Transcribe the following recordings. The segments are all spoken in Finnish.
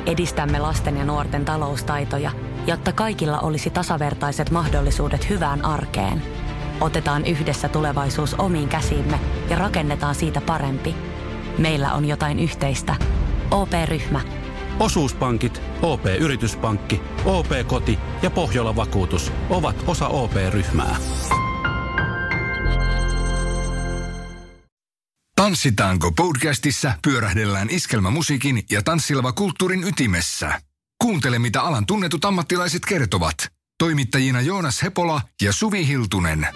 Edistämme lasten ja nuorten taloustaitoja, jotta kaikilla olisi tasavertaiset mahdollisuudet hyvään arkeen. Otetaan yhdessä tulevaisuus omiin käsiimme ja rakennetaan siitä parempi. Meillä on jotain yhteistä. OP-ryhmä. Osuuspankit, OP-yrityspankki, OP-koti ja Pohjola-vakuutus ovat osa OP-ryhmää. Tanssitaanko podcastissa pyörähdellään iskelmämusiikin ja tanssilava kulttuurin ytimessä. Kuuntele, mitä alan tunnetut ammattilaiset kertovat. Toimittajina Joonas Hepola ja Suvi Hiltunen.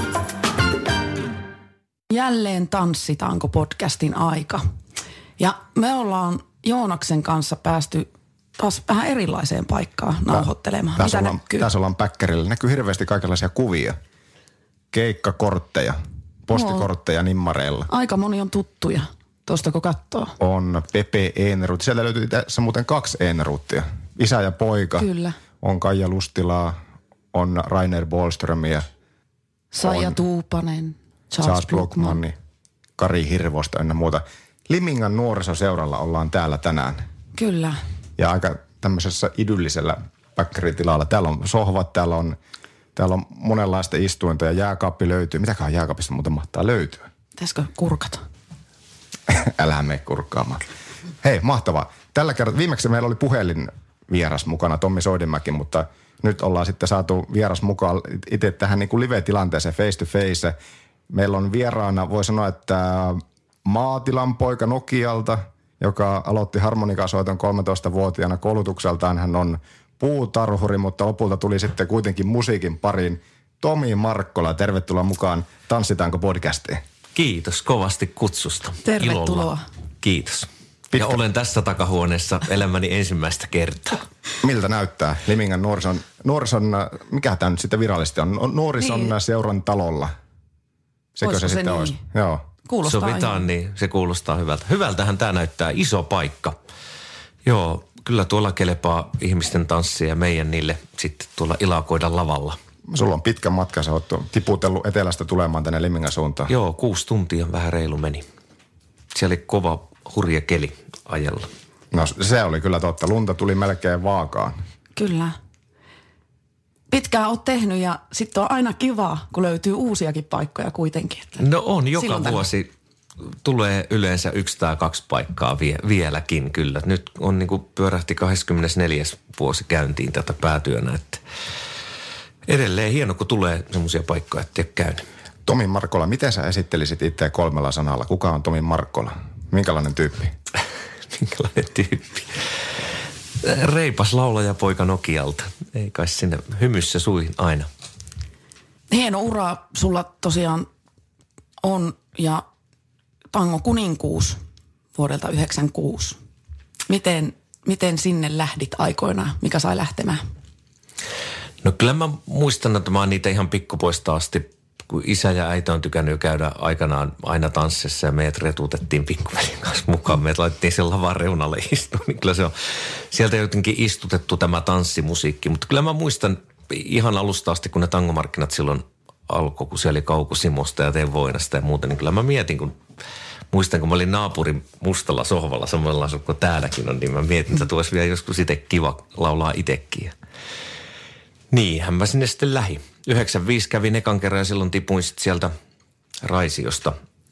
Jälleen Tanssitaanko podcastin aika. Ja me ollaan Joonaksen kanssa päästy taas vähän erilaiseen paikkaan nauhoittelemaan. Mitä näkyy? Tässä ollaan päkkärillä. Näkyy hirveästi kaikenlaisia kuvia. Keikkakortteja, postikortteja nimmareilla. Aika moni on tuttuja. Tuosta kun katsoo. On Pepe Eneruutti. Sieltä löytyy tässä muuten 2 Eneruuttia. Isä ja poika. Kyllä. On Kaija Lustilaa, on Rainer Bohlströmiä. Saija Tuupanen, Charles Blokman, Kari Hirvosta ynnä muuta. Limingan nuorisoseuralla ollaan täällä tänään. Kyllä. Ja aika tämmöisessä idyllisellä päkkäritilalla. Täällä on sohvat, täällä on monenlaista istuinta ja jääkaappi löytyy. Mitäköhän jääkaapista muuten mahtaa löytyä? Pitäisikö kurkata? Älä mene kurkkaamaan. Hei, mahtavaa. Tällä kertaa, viimeksi meillä oli puhelinvieras mukana, Tommi Soidimäki, mutta nyt ollaan sitten saatu vieras mukaan itse tähän niin kuin live-tilanteeseen face to face. Meillä on vieraana, voi sanoa, että Maatilan poika Nokialta, joka aloitti harmonikasoiton 13-vuotiaana koulutukseltaan. Hän on puutarhuri, mutta lopulta tuli sitten kuitenkin musiikin pariin. Tomi Markkola, tervetuloa mukaan Tanssitaanko podcastiin. Kiitos kovasti kutsusta. Tervetuloa. Ilolla. Kiitos. Ja olen tässä takahuoneessa elämäni ensimmäistä kertaa. Miltä näyttää Limingan nuorison mikä tämä nyt sitten virallisesti on? Nuorison niin. Seuran talolla. Sekö Olisiko se sitten niin? olisi? Joo. Kuulostaa sovitaan ihan. Niin, se kuulostaa hyvältä. Hyvältähän tämä näyttää, iso paikka. Joo, kyllä tuolla kelepaa ihmisten tanssia ja meidän niille sitten tuolla ilakoida lavalla. Sulla on pitkä matka, sä oot tiputellut etelästä tulemaan tänne Limingan suuntaan. Joo, 6 tuntia vähän reilu meni. Siellä oli kova hurja keli ajella. No se oli kyllä totta. Lunta tuli melkein vaakaan. Kyllä. Pitkään oot tehnyt ja sitten on aina kiva, kun löytyy uusiakin paikkoja kuitenkin. No on, joka vuosi tulee yleensä 1 tai 2 paikkaa vieläkin kyllä. Nyt on niin kuin pyörähti 24. vuosi käyntiin tätä päätyönä, että edelleen hieno, kun tulee semmoisia paikkoja, että ei ole käynyt. Tomi Markkola, miten sä esittelisit itseä 3 sanalla? Kuka on Tomi Markkola? Minkälainen tyyppi? Minkälainen tyyppi? Reipas laulaja poika Nokialta. Ei kai sinne hymyssä suihin aina. Hieno ura sulla tosiaan on ja Tango kuninkuus vuodelta 1996. Miten sinne lähdit aikoinaan? Mikä sai lähtemään? No kyllä mä muistan, että mä oon niitä ihan pikkupoista asti, kun isä ja äiti on tykännyt käydä aikanaan aina tanssissa ja meidät retuutettiin pikkuveljen kanssa mukaan. Meidät laitettiin sen lavan reunalle istuun, niin kyllä se on sieltä jotenkin istutettu tämä tanssimusiikki. Mutta kyllä mä muistan ihan alusta asti, kun ne tangomarkkinat silloin alkoi, kun siellä oli Kauko Simosta ja Teen Voinasta ja muuta, niin kyllä mä mietin, muistan, kun mä olin naapurin mustalla sohvalla samalla kuin täälläkin on, niin mä mietin, että tuossa vielä joskus itse kiva laulaa itsekin. Niinhän mä sinne sitten lähdin. 95 kävin ekan kerran ja silloin tipuin sitten sieltä Raisiosta.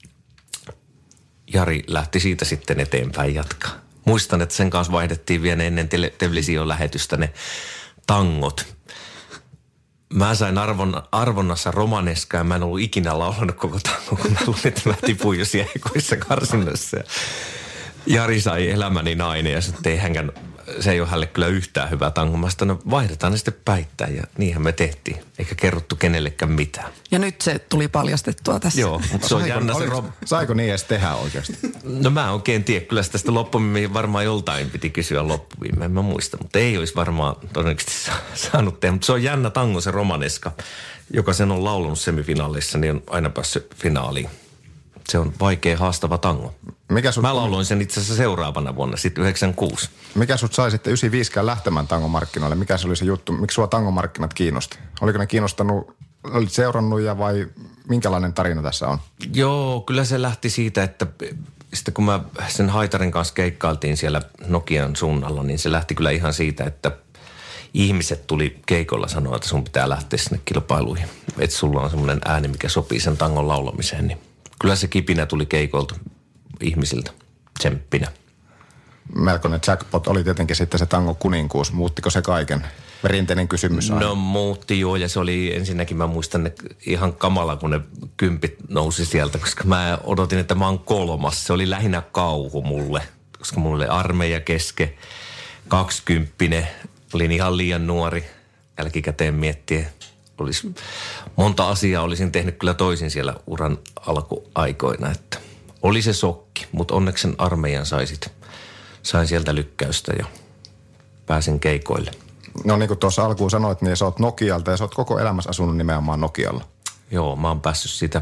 Jari lähti siitä sitten eteenpäin jatkaa. Muistan, että sen kanssa vaihdettiin vielä ennen television lähetystä ne tangot. Mä sain arvonnassa romaneskaa ja mä en ollut ikinä laulannut koko tango, kun mä luulin, että mä tipuin jo siellä ekoissa karsinnassa. Jari sai elämäni nainen ja sitten se ei ole hänelle kyllä yhtään hyvää tango. Mä sanoin, no vaihdetaan ne sitten päittäin ja niinhän me tehtiin. Eikä kerrottu kenellekään mitään. Ja nyt se tuli paljastettua tässä. Joo, mutta se on jännä se saiko niin edes tehdä oikeasti? No mä oikein tiedä. Kyllä tästä loppuviimeen varmaan joltain piti kysyä loppuviimeen. Mä muistan, mutta ei olisi varmaan todennäköisesti saanut tehdä. Mutta se on jännä tango se romaneska, joka sen on laulunut semifinaaleissa, niin on aina päässyt finaaliin. Se on vaikea, haastava tango. Mä lauloin sen itse asiassa seuraavana vuonna, sitten 96. Mikä sut sai sitten 95 lähtemään tangomarkkinoille? Mikä se oli se juttu? Miksi sua tangomarkkinat kiinnosti? Oliko ne kiinnostanut, olit seurannut vai minkälainen tarina tässä on? Joo, kyllä se lähti siitä, että sitten kun mä sen Haitarin kanssa keikkailtiin siellä Nokian suunnalla, niin se lähti kyllä ihan siitä, että ihmiset tuli keikolla sanoa, että sun pitää lähteä sinne kilpailuihin. Että sulla on semmoinen ääni, mikä sopii sen tangon laulamiseen. Niin kyllä se kipinä tuli keikolta ihmisiltä tsemppinä. Melkoinen jackpot oli tietenkin sitten se tangon kuninkuus. Muuttiko se kaiken? Perinteinen kysymys aina. No muutti joo, ja se oli ensinnäkin, mä muistan ne ihan kamala, kun ne kympit nousi sieltä, koska mä odotin, että mä oon 3. Se oli lähinnä kauhu mulle, koska mulla oli armeija keske, 20, olin ihan liian nuori, jälkikäteen miettien. Olisi monta asiaa olisin tehnyt kyllä toisin siellä uran alkuaikoina, että oli se sokki, mutta onneksi sen armeijan sain sieltä lykkäystä ja pääsin keikoille. No niin kuin tuossa alkuun sanoit, niin sä oot Nokialta ja sä oot koko elämässä asunut nimenomaan Nokialla. Joo, mä oon päässyt siitä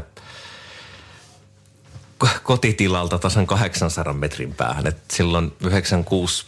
kotitilalta tasan 800 metrin päähän. Et silloin 96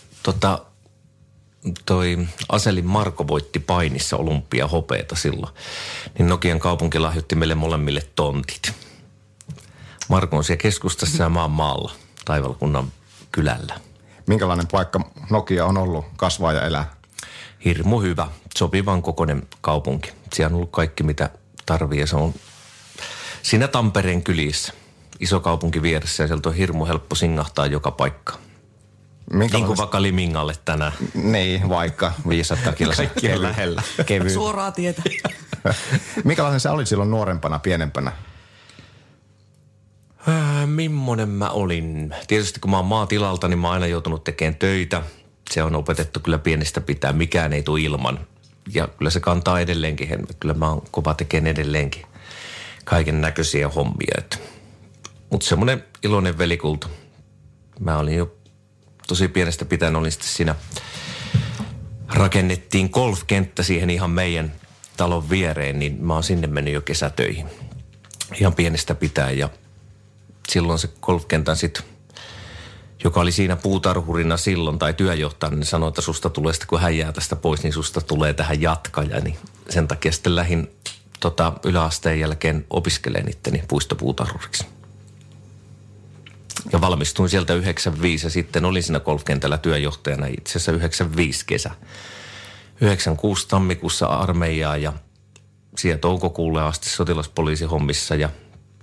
toi Aselin Marko voitti painissa olympiahopeeta silloin. Niin Nokian kaupunki lahjoitti meille molemmille tontit. Marko on siellä keskustassa ja mä oon maalla Taivalkunnan kylällä. Minkälainen paikka Nokia on ollut kasvaa ja elää? Hirmu hyvä, sopivan kokoinen kaupunki. Siellä on ollut kaikki, mitä tarvii, ja se on siinä Tampereen kylissä. Iso kaupunki vieressä, ja sieltä on hirmu helppo singahtaa joka paikka. Niin kuin vaikka Limingalle tänään. Niin, vaikka 500 kilsaa. Kaikki on lähellä. Kevyt. Suoraa tietä. Minkälainen sä olit silloin nuorempana, pienempänä? Mimmonen mä olin? Tietysti kun mä oon maatilalta, niin mä oon aina joutunut tekemään töitä. Se on opetettu kyllä pienestä pitää. Mikään ei tule ilman. Ja kyllä se kantaa edelleenkin. Kyllä mä oon kova tekemään edelleenkin kaiken näköisiä hommia. Mutta semmoinen iloinen velikulta. Mä olin jo tosi pienestä pitäen, olin sitten siinä. Rakennettiin golfkenttä siihen ihan meidän talon viereen, niin mä oon sinne mennyt jo kesätöihin. Ihan pienestä pitäen, ja silloin se golfkentän sitten, joka oli siinä puutarhurina silloin tai työjohtajana, niin sanoi, että susta tulee sitten, kun hän jää tästä pois, niin susta tulee tähän jatkaja. Niin sen takia sitten lähdin yläasteen jälkeen opiskelemaan itteni puistopuutarhuriksi. Ja valmistuin sieltä 95 ja sitten olin siinä golfkentällä työjohtajana itse asiassa 95 kesä. 96 tammikuussa armeijaa ja siellä toukokuulle asti sotilaspoliisihommissa ja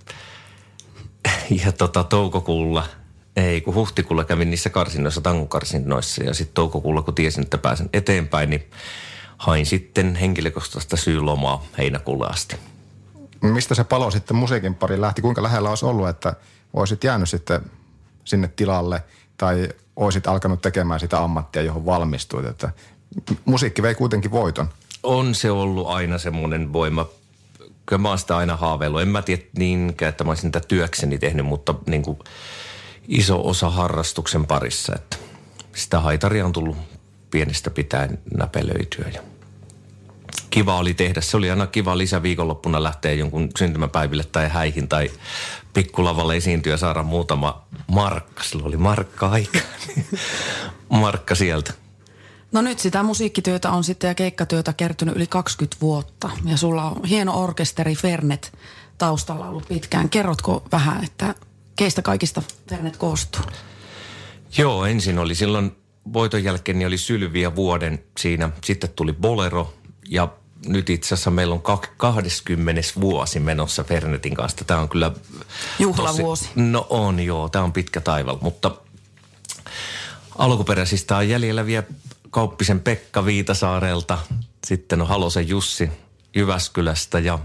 toukokuulla, kun huhtikuulla kävin niissä karsinnoissa, tangokarsinnoissa ja sitten toukokuulla, kun tiesin, että pääsen eteenpäin, niin hain sitten henkilökohtaista syylomaa heinäkuulle asti. Mistä se palo sitten musiikin pari lähti? Kuinka lähellä olisi ollut, että olisit jäänyt sitten sinne tilalle tai olisit alkanut tekemään sitä ammattia, johon valmistuit? Että musiikki vei kuitenkin voiton. On se ollut aina semmoinen voima. Kyllä mä oon sitä aina haaveillut. En mä tiedä niinkään, että mä olisin tätä työkseni tehnyt, mutta niin kuin iso osa harrastuksen parissa. Että sitä haitaria on tullut pienestä pitäen näpelöityä. Ja kiva oli tehdä. Se oli aina kiva lisäviikonloppuna lähteä jonkun syntymäpäiville tai häihin tai pikkulavalle esiintyä ja saada muutama markka. Silloin oli markka-aika. Markka sieltä. No nyt sitä musiikkityötä on sitten ja keikkatyötä kertynyt yli 20 vuotta. Ja sulla on hieno orkesteri Fernet taustalla ollut pitkään. Kerrotko vähän, että keistä kaikista Fernet koostuu? Joo, ensin oli silloin voiton jälkeen niin oli Sylviä vuoden siinä. Sitten tuli Bolero ja nyt itse asiassa meillä on 20. vuosi menossa Fernetin kanssa. Tämä on kyllä juhlavuosi. No on joo, tämä on pitkä taival, mutta alkuperäisistä on jäljellä vielä Kauppisen Pekka Viitasaarelta. Sitten on Halosen Jussi Jyväskylästä ja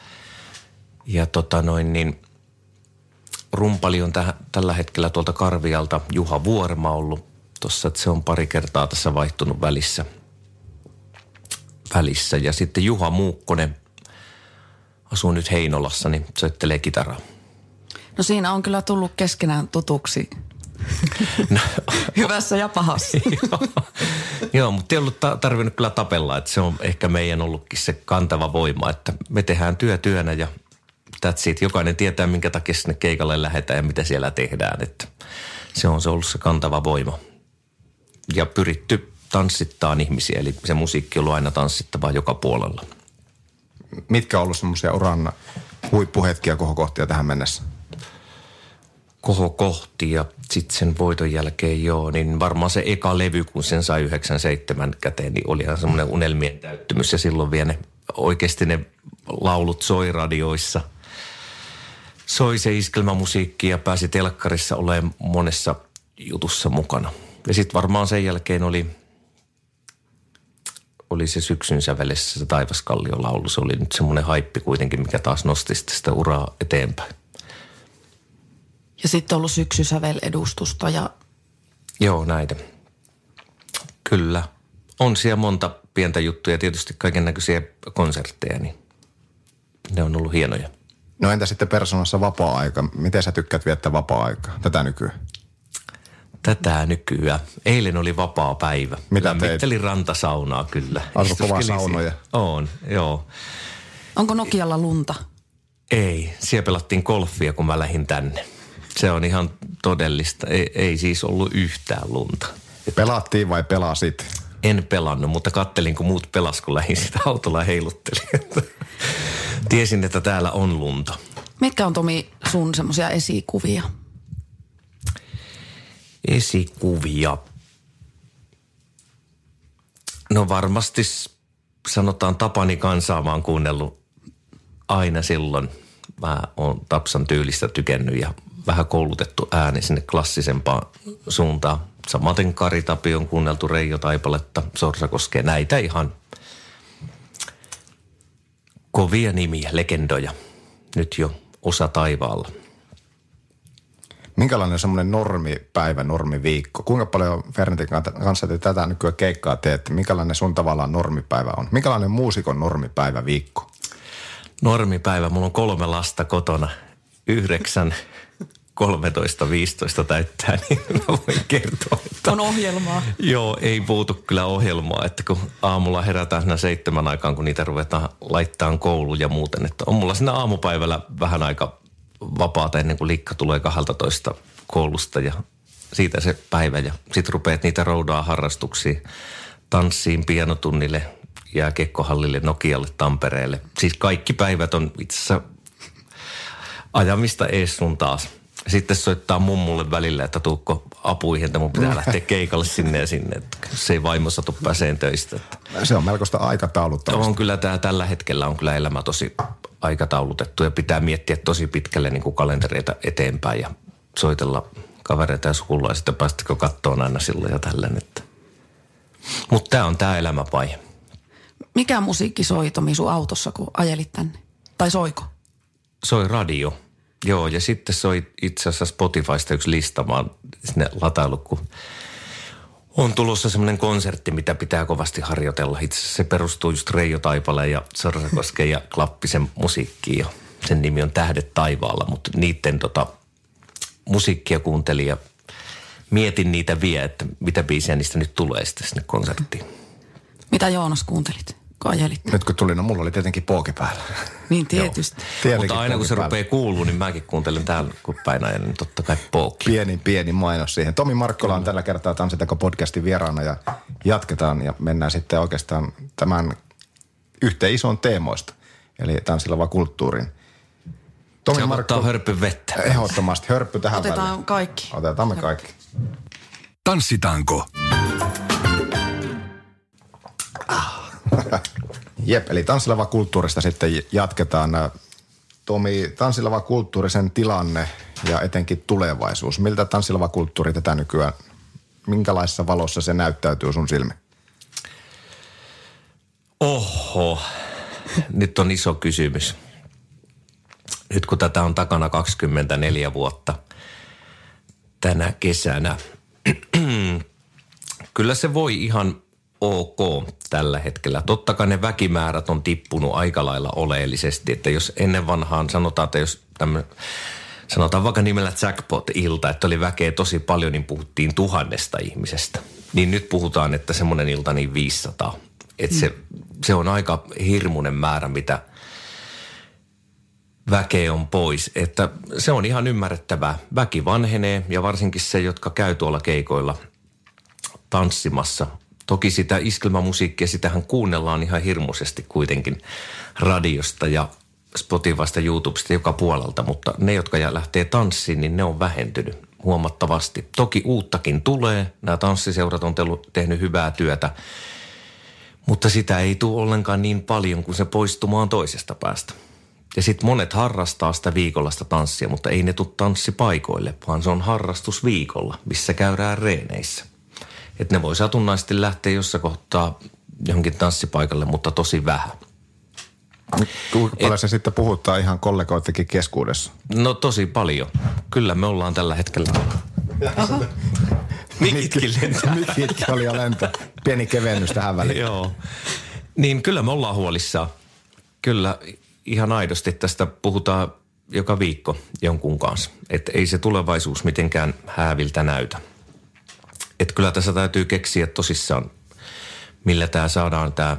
rumpali on tällä hetkellä tuolta Karvialta Juha Vuorma ollut tuossa, että se on pari kertaa tässä vaihtunut välissä. Ja sitten Juha Muukkonen asuu nyt Heinolassa, niin soittelee kitaraa. No siinä on kyllä tullut keskenään tutuksi. No, hyvässä ja pahassa. Joo, mutta ei ollut tarvinnut kyllä tapella, että se on ehkä meidän ollutkin se kantava voima, että me tehdään työnä ja that's it. Jokainen tietää, minkä takia sinne keikalle lähdetään ja mitä siellä tehdään, että se on ollut se kantava voima. Ja pyritty tanssittaan ihmisiä, eli se musiikki on ollut aina tanssittavaa joka puolella. Mitkä on ollut semmoisia uran huippuhetkiä, kohokohtia tähän mennessä? Koho kohti ja sitten sen voiton jälkeen niin varmaan se eka levy, kun sen sai 97 käteen, niin olihan semmoinen unelmien täyttymys ja silloin vielä oikeasti ne laulut soi radioissa. Soi se iskelmämusiikki ja pääsi telkkarissa olemaan monessa jutussa mukana. Ja sitten varmaan sen jälkeen oli se Syksyn sävelessä se Taivaskallion laulu. Se oli nyt semmoinen haippi kuitenkin, mikä taas nosti sitä uraa eteenpäin. Ja sitten on ollut Syksysävel-edustusta ja... Joo, näitä. Kyllä. On siellä monta pientä juttuja ja tietysti kaiken näköisiä konsertteja, niin ne on ollut hienoja. No entä sitten persoonassa vapaa-aika? Miten sä tykkäät viettää vapaa-aikaa tätä nykyään? Tätä nykyään. Eilen oli vapaa päivä. Mitä teit? Lämmittelin rantasaunaa kyllä. Onko kova saunoja? On, joo. Onko Nokialla lunta? Ei, siellä pelattiin golfia, kun mä lähdin tänne. Se on ihan todellista. Ei siis ollut yhtään lunta. Pelattiin vai pelasit? En pelannut, mutta kattelin, kun muut pelas, kun lähdin sitä autolla heiluttelin. Tiesin, että täällä on lunta. Mitkä on, Tomi, sun semmoisia esikuvia? Esikuvia. No varmasti sanotaan Tapani Kansaa mä oon kuunnellut aina silloin. Mä oon Tapsan tyylistä tykännyt ja vähän koulutettu ääni sinne klassisempaan suuntaan. Samaten Kari Tapi on kuunneltu, Reijo Taipaletta, Sorsakoskea, näitä ihan kovia nimiä, legendoja. Nyt jo osa taivaalla. Minkälainen semmoinen normipäivä, normiviikko? Kuinka paljon Fernetin kanssa te tätä nykyään keikkaa teette? Minkälainen sun tavallaan normipäivä on? Minkälainen muusikon normipäivä viikko? Normipäivä, mulla on 3 lasta kotona, 9, 13, 15 täyttää, niin mä voin kertoa, että... On ohjelmaa. Joo, ei puutu kyllä ohjelmaa, että kun aamulla herätään siinä 7 aikaan, kun niitä ruvetaan laittamaan kouluun ja muuten, että on mulla siinä aamupäivällä vähän aika vapaata ennen kuin Likka tulee 12 koulusta ja siitä se päivä ja sit rupeat niitä roudaa harrastuksiin, tanssiin, pianotunnille, jääkiekkohallille, Nokialle, Tampereelle. Siis kaikki päivät on itse asiassa ajamista ees sun taas. Sitten soittaa mummulle välillä, että tuukko apuihin, että mun pitää lähteä keikalle sinne ja sinne. Että se ei vaimo satu pääseen töistä. Se on melkoista aikatauluttamista. On kyllä tällä hetkellä on kyllä elämä tosi aikataulutettu ja pitää miettiä tosi pitkälle niin kuin kalentereita eteenpäin ja soitella kavereita ja sukulaisia, päästäkö kattoon aina silloin ja tälleen. Mutta tämä on tämä elämävaihe. Mikä musiikki soi, Tomi, sun autossa, kun ajelit tänne? Tai soiko? Soi radio. Joo, ja sitten soi itse asiassa Spotifysta yksi lista. Mä oon sinne latailu, kun on tulossa semmoinen konsertti, mitä pitää kovasti harjoitella. Itse asiassa se perustuu just Reijo Taipaleen ja Sorsakosken ja Klappisen musiikkiin. Ja sen nimi on Tähdet taivaalla, mutta niiden musiikkia kuuntelin ja mietin niitä että mitä biisejä niistä nyt tulee sitten sinne konserttiin. Mitä Joonas kuuntelit, kun ajelit? Nyt kun tuli, no mulla oli tietenkin pooki päällä. Niin tietysti. Mutta aina kun se rupeaa kuuluu, niin mäkin kuuntelen täällä, kun päin ajan, niin totta kai pooki. Pieni mainos siihen. Tomi Markkola on tällä kertaa Tanssiteko-podcastin vieraana ja jatketaan ja mennään sitten oikeastaan tämän yhteen ison teemoista, eli tanssilava kulttuurin. Tomi se ottaa hörpyn vettä. Ehdottomasti hörppy tähän Otetaan väliin. kaikki. Otetaan me kaikki. Tanssitaanko? Jep, eli tanssilava kulttuurista sitten jatketaan. Tomi, tanssilava kulttuuri, sen tilanne ja etenkin tulevaisuus. Miltä tanssilava kulttuuri tätä nykyään, minkälaisessa valossa se näyttäytyy sun silmiin? Oho, nyt on iso kysymys. Nyt kun tätä on takana 24 vuotta tänä kesänä, kyllä se voi ihan ok tällä hetkellä. Totta kai ne väkimäärät on tippunut aika lailla oleellisesti, että jos ennen vanhaan sanotaan, että jos sanotaan vaikka nimellä jackpot-ilta, että oli väkeä tosi paljon, niin puhuttiin 1000 ihmisestä. Niin nyt puhutaan, että semmoinen ilta niin 500. Että se on aika hirmuinen määrä, mitä väkeä on pois. Että se on ihan ymmärrettävää. Väki vanhenee ja varsinkin se, jotka käy tuolla keikoilla tanssimassa. Toki sitä iskelmämusiikkia, sitähän kuunnellaan ihan hirmuisesti kuitenkin radiosta ja Spotifysta, YouTubesta, joka puolelta, mutta ne, jotka lähtee tanssiin, niin ne on vähentynyt huomattavasti. Toki uuttakin tulee, nämä tanssiseurat on tehnyt hyvää työtä, mutta sitä ei tule ollenkaan niin paljon, kuin se poistumaan toisesta päästä. Ja sitten monet harrastaa sitä viikollista tanssia, mutta ei ne tule tanssipaikoille, vaan se on harrastusviikolla, missä käydään reeneissä. Että ne voi satunnaisesti lähteä jossain kohtaa johonkin tanssipaikalle, mutta tosi vähän. Kuinka paljon se sitten puhuttaa ihan kollegoittekin keskuudessa? No tosi paljon. Kyllä me ollaan tällä hetkellä. Mikitkin lentää. Mikitkin oli jo lentää. Pieni kevennys tähän väliin. Joo. Niin kyllä me ollaan huolissaan. Kyllä ihan aidosti tästä puhutaan joka viikko jonkun kanssa. Että ei se tulevaisuus mitenkään hääviltä näytä. Että kyllä tässä täytyy keksiä tosissaan, millä tämä saadaan tämä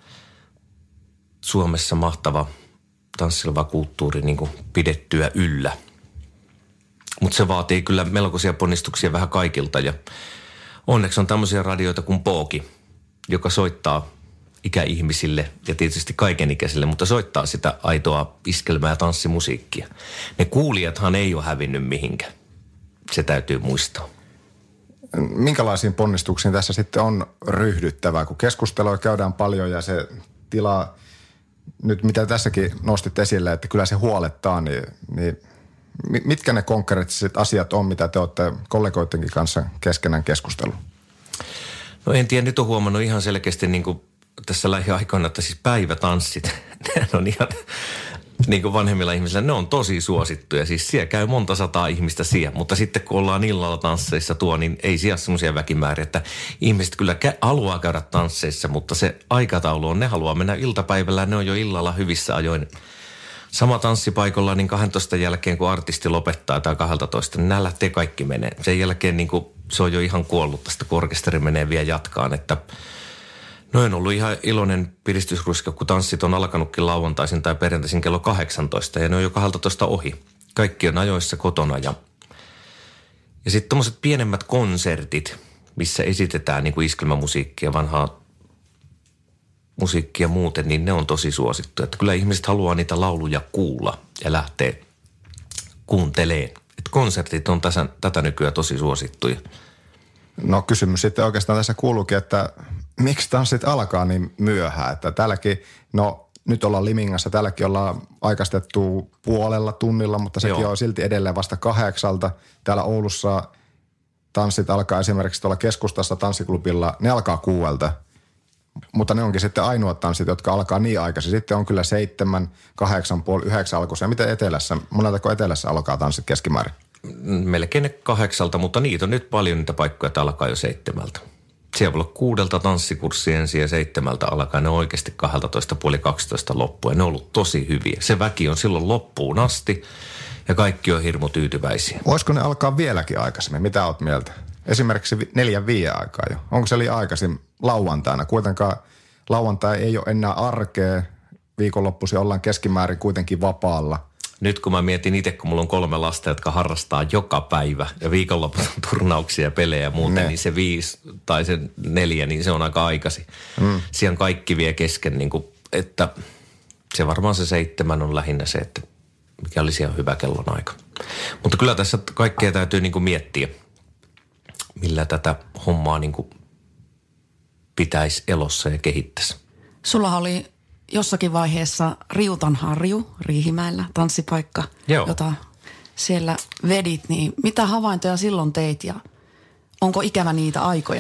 Suomessa mahtava tanssileva kulttuuri niin kuin pidettyä yllä. Mutta se vaatii kyllä melkoisia ponnistuksia vähän kaikilta ja onneksi on tämmöisiä radioita kuin Pooki, joka soittaa ikäihmisille ja tietysti kaikenikäisille, mutta soittaa sitä aitoa iskelmää ja tanssimusiikkia. Ne kuulijathan ei ole hävinnyt mihinkään. Se täytyy muistaa. Minkälaisiin ponnistuksiin tässä sitten on ryhdyttävää, kun keskustelua käydään paljon ja se tila, nyt mitä tässäkin nostit esille, että kyllä se huolettaa, niin mitkä ne konkreettiset asiat on, mitä te olette kollegoittenkin kanssa keskenään keskustellut? No en tiedä, nyt on huomannut ihan selkeästi niin kuin tässä lähiaikoina, että siis päivätanssit, ne on ihan niin kuin vanhemmilla ihmisillä, ne on tosi suosittuja. Siis siellä käy monta sataa ihmistä siellä, mutta sitten kun ollaan illalla tansseissa niin ei siellä semmoisia väkimääriä, että ihmiset kyllä haluaa käydä tansseissa, mutta se aikataulu on, ne haluaa mennä iltapäivällä, ne on jo illalla hyvissä ajoin. Sama tanssipaikalla niin 12 jälkeen, kun artisti lopettaa tai 12, niin nämä lähtee kaikki menee. Sen jälkeen niin kuin, se on jo ihan kuollut tästä, kun orkesteri menee vielä jatkaan, että no on ollut ihan iloinen piristysruiska, kun tanssit on alkanutkin lauantaisin tai perjantaisin kello 18 ja ne on jo 12 ohi. Kaikki on ajoissa kotona ja sitten tommoset pienemmät konsertit, missä esitetään niin kuin iskelmämusiikkia, vanhaa musiikkia muuten, niin ne on tosi suosittuja. Että kyllä ihmiset haluaa niitä lauluja kuulla ja lähtee kuunteleen. Että konsertit on tätä nykyään tosi suosittuja. No kysymys sitten oikeastaan tässä kuuluukin, että miksi tanssit alkaa niin myöhään? Että täälläkin, no nyt ollaan Limingassa, täälläkin ollaan aikaistettu puolella tunnilla, mutta sekin on silti edelleen vasta 8. Täällä Oulussa tanssit alkaa esimerkiksi tuolla keskustassa tanssiklubilla, ne alkaa 6. Mutta ne onkin sitten ainoat tanssit, jotka alkaa niin aikaisin. Sitten on kyllä 7, 8, puoli, 9 alkuisen. Miten etelässä? Moneltako etelässä alkaa tanssit keskimäärin? Melkein ne 8, mutta niitä on nyt paljon niitä paikkoja, että alkaa jo 7. Siellä voi olla 6 tanssikurssi ensin ja 7 alkaa. Ne on oikeasti 12, puoli 12 loppua. Ne on ollut tosi hyviä. Se väki on silloin loppuun asti ja kaikki on hirmu tyytyväisiä. Voisiko ne alkaa vieläkin aikaisemmin? Mitä oot mieltä? Esimerkiksi 4-5 aikaa jo. Onko se liian aikaisin lauantaina? Kuitenkaan lauantai ei ole enää arkea. Viikonloppuisin ollaan keskimäärin kuitenkin vapaalla. Nyt kun mä mietin itse, kun mulla on 3 lasta, jotka harrastaa joka päivä ja viikonloput on turnauksia ja pelejä ja muuten, niin se 5 tai se 4, niin se on aika aikaisin. Siihen kaikki vie kesken, niin kuin, että se varmaan se 7 on lähinnä se, että mikä olisi ihan hyvä kellonaika. Mutta kyllä tässä kaikkea täytyy niin kuin miettiä, millä tätä hommaa niin kuin pitäisi elossa ja kehittäisi. Sulla oli jossakin vaiheessa Riutanharju Riihimäellä, tanssipaikka, jota siellä vedit. Niin mitä havaintoja silloin teit ja onko ikävä niitä aikoja?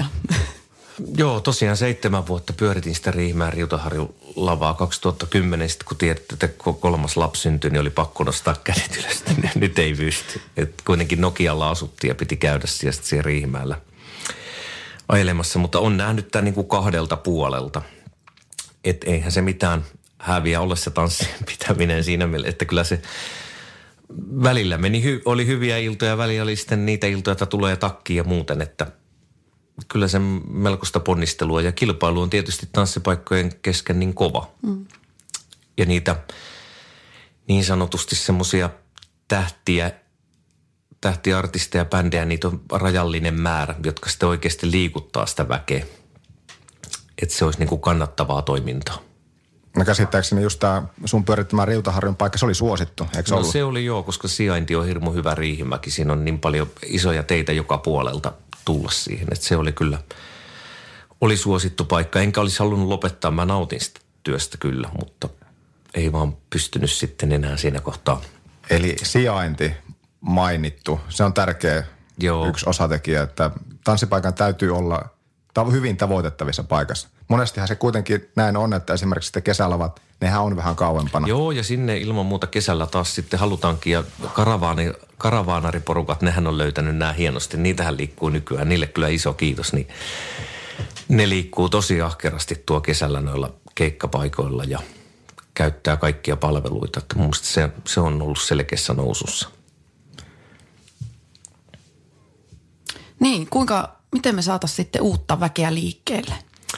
Joo, tosiaan 7 vuotta pyöritin sitä Riihimäen Riutanharjun lavaa 2010. Sitten kun tiedät, että 3. lapsi syntyi, niin oli pakko nostaa kädet ylös. Nyt ei pysty. Et kuitenkin Nokialla asuttiin ja piti käydä siellä Riihimäellä ajelemassa. Mutta on nähnyt tämän niin kuin 2 puolelta. Että eihän se mitään häviä ole se tanssin pitäminen siinä mielessä, että kyllä se välillä oli hyviä iltoja, välillä oli sitten niitä iltoja, että tulee takkiin ja muuten, että kyllä se melkoista ponnistelua ja kilpailu on tietysti tanssipaikkojen kesken niin kova. Ja niitä niin sanotusti semmoisia tähtiartisteja, bändejä, niitä on rajallinen määrä, jotka sitten oikeasti liikuttaa sitä väkeä. Että se olisi niin kuin kannattavaa toimintaa. No käsittääkseni just tämä sun pyörittämä Riutaharjun paikka, se oli suosittu, eikö ollut? No se oli joo, koska sijainti on hirmu hyvä Riihimäki. Siinä on niin paljon isoja teitä joka puolelta tulla siihen, että se oli kyllä, oli suosittu paikka. Enkä olisi halunnut lopettaa, mä nautin sitä työstä kyllä, mutta ei vaan pystynyt sitten enää siinä kohtaa. Eli sijainti mainittu, se on tärkeä yksi osatekijä, että tanssipaikan täytyy olla hyvin tavoitettavissa paikassa. Monestihan se kuitenkin näin on, että esimerkiksi sitten kesälavat, nehän on vähän kauempana. Joo, ja sinne ilman muuta kesällä taas sitten halutaankin, ja karavaanariporukat, nehän on löytänyt nämä hienosti. Niitähän liikkuu nykyään, niille kyllä iso kiitos, niin ne liikkuu tosi ahkerasti tuo kesällä noilla keikkapaikoilla ja käyttää kaikkia palveluita. Että mun mielestä se on ollut selkeässä nousussa. Niin, miten me saataisiin sitten uutta väkeä liikkeelle?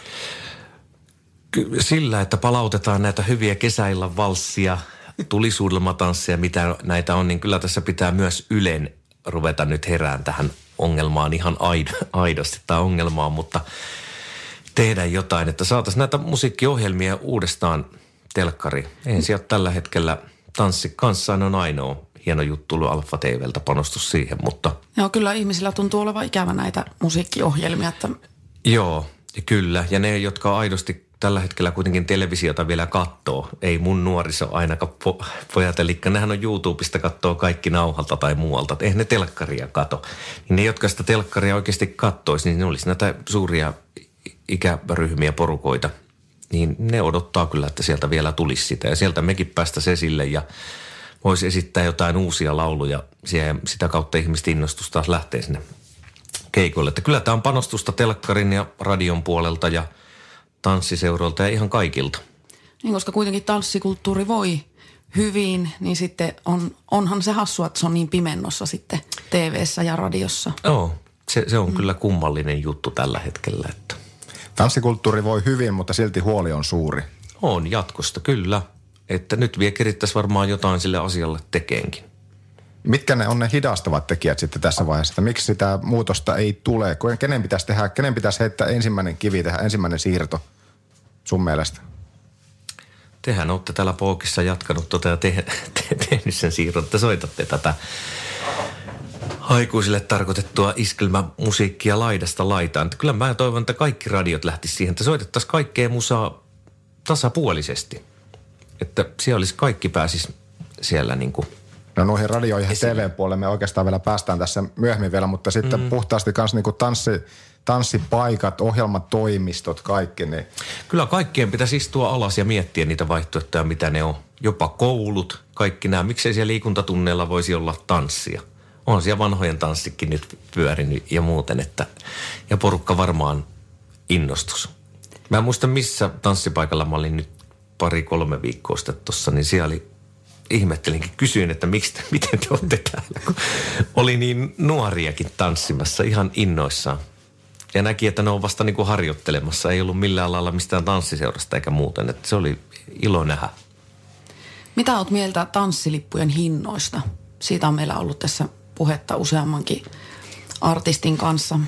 Sillä, että palautetaan näitä hyviä kesäillan valssia, tulisuudelmatansseja, mitä näitä on, niin kyllä tässä pitää myös Ylen ruveta nyt herään tähän ongelmaan ihan aidosti tai ongelmaan, mutta tehdä jotain, että saataisiin näitä musiikkiohjelmia uudestaan telkkari. Ei sieltä tällä hetkellä Tanssi kanssaan on ainoa hieno juttu ollut Alfa TV:ltä, panostus siihen, mutta... Joo, kyllä ihmisillä tuntuu olevan ikävä näitä musiikkiohjelmia, että... Joo, kyllä. Ja ne, jotka aidosti tällä hetkellä kuitenkin televisiota vielä kattoo, ei mun nuoriso ainakaan pojat, eli nehän on YouTubesta kattoo kaikki nauhalta tai muualta, eihän ne telkkaria kato. Niin ne, jotka sitä telkkaria oikeasti kattoisi, niin ne olisi näitä suuria ikäryhmiä, porukoita, niin ne odottaa kyllä, että sieltä vielä tulisi sitä. Ja sieltä mekin päästäisiin esille ja voisi esittää jotain uusia lauluja. Sitä kautta ihmisten innostus taas lähtee sinne keikoille. Että kyllä tämä on panostusta telkkarin ja radion puolelta ja tanssiseuroilta ja ihan kaikilta. Niin, koska kuitenkin tanssikulttuuri voi hyvin, niin sitten onhan se hassua, että se on niin pimennossa sitten TV:ssä ja radiossa. Joo, se on kyllä kummallinen juttu tällä hetkellä. Että. Tanssikulttuuri voi hyvin, mutta silti huoli on suuri. On jatkosta, kyllä. Että nyt vielä kerittäisiin varmaan jotain sille asialle tekeenkin. Mitkä ne on ne hidastavat tekijät sitten tässä vaiheessa? Että miksi sitä muutosta ei tule? Kenen pitäisi tehdä, kenen pitäisi heittää ensimmäinen kivi, tehdä ensimmäinen siirto sun mielestä? Tehän olette täällä Pookissa jatkanut ja tehnyt sen siirron, että soitatte tätä aikuisille tarkoitettua iskelmämusiikkia laidasta laitaan. Että kyllä mä toivon, että kaikki radiot lähtisivät siihen, että soitettaisiin kaikkea musaa tasapuolisesti. Että siellä olisi kaikki pääsisi siellä niin kuin... No noihin radioihin TV-puolelle me oikeastaan vielä päästään tässä myöhemmin vielä, mutta sitten puhtaasti kanssa niin kuin tanssipaikat, ohjelmatoimistot, kaikki. Niin. Kyllä kaikkien pitäisi istua alas ja miettiä niitä vaihtoehtoja, mitä ne on. Jopa koulut, kaikki nämä. Miksei siellä liikuntatunneilla voisi olla tanssia? On siellä vanhojen tanssikin nyt pyörinyt ja muuten, että ja porukka varmaan innostus. Mä en muista missä tanssipaikalla mä olin nyt 2-3 viikkoa sitten tuossa, niin siellä ihmettelinkin, kysyin, että miten te olette täällä, kun oli niin nuoriakin tanssimassa ihan innoissaan. Ja näki, että ne on vasta niin kuin harjoittelemassa, ei ollut millään lailla mistään tanssiseurasta eikä muuten, että se oli ilo nähdä. Mitä oot mieltä tanssilippujen hinnoista? Siitä on meillä ollut tässä puhetta useammankin artistin kanssa.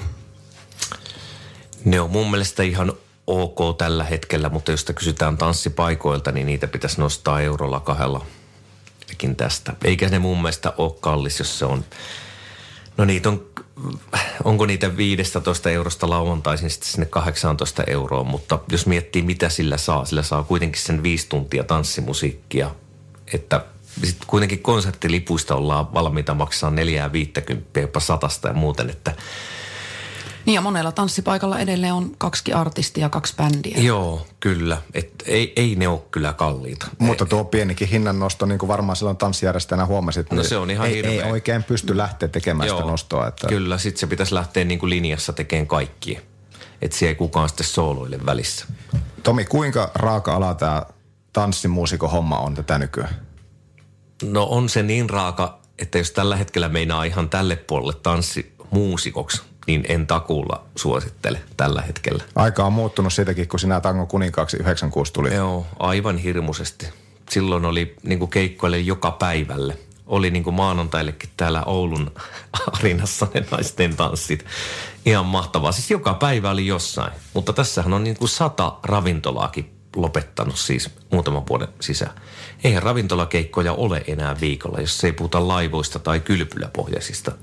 Ne on mun mielestä ihan ok tällä hetkellä, mutta jos kysytään tanssipaikoilta, niin niitä pitäisi nostaa 1-2 tästä. Eikä ne mun mielestä ole kallis, jos se on. No niitä onko niitä 15 eurosta lauantaisin sitten sinne 18 euroa, mutta jos miettii mitä sillä saa kuitenkin sen 5 tuntia tanssimusiikkia, että sitten kuitenkin konserttilipuista ollaan valmiita maksaa 4,50, jopa 100 ja muuten, että niin ja monella tanssipaikalla edelleen on 2 artistia, 2 bändiä. Joo, kyllä. Ei ne ole kyllä kalliita. Mutta tuo pienikin hinnannosto, niin kuin varmaan silloin tanssijärjestäjänä huomasit, no se on ihan ei oikein pysty lähteä tekemään sitä nostoa. Että... Kyllä, sitten se pitäisi lähteä niin kuin linjassa tekemään kaikkia. Että siellä ei kukaan sitten sooloille välissä. Tomi, kuinka raaka-ala tämä tanssimuusikon homma on tätä nykyään? No on se niin raaka, että jos tällä hetkellä meinaa ihan tälle puolelle tanssimuusikoksi, niin en takuulla suosittele tällä hetkellä. Aika on muuttunut siitäkin, kun sinä Tangon kuninkaaksi 96 tuli. Joo, aivan hirmuisesti. Silloin oli niin kuin keikkoille joka päivälle. Oli niin kuin maanantaillekin täällä Oulun arinassa ne naisten tanssit. Ihan mahtavaa. Siis joka päivä oli jossain. Mutta tässähän on niin kuin 100 ravintolaakin lopettanut siis muutaman vuoden sisään. Eihän ravintolakeikkoja ole enää viikolla, jos ei puhuta laivoista tai kylpyläpohjaisista.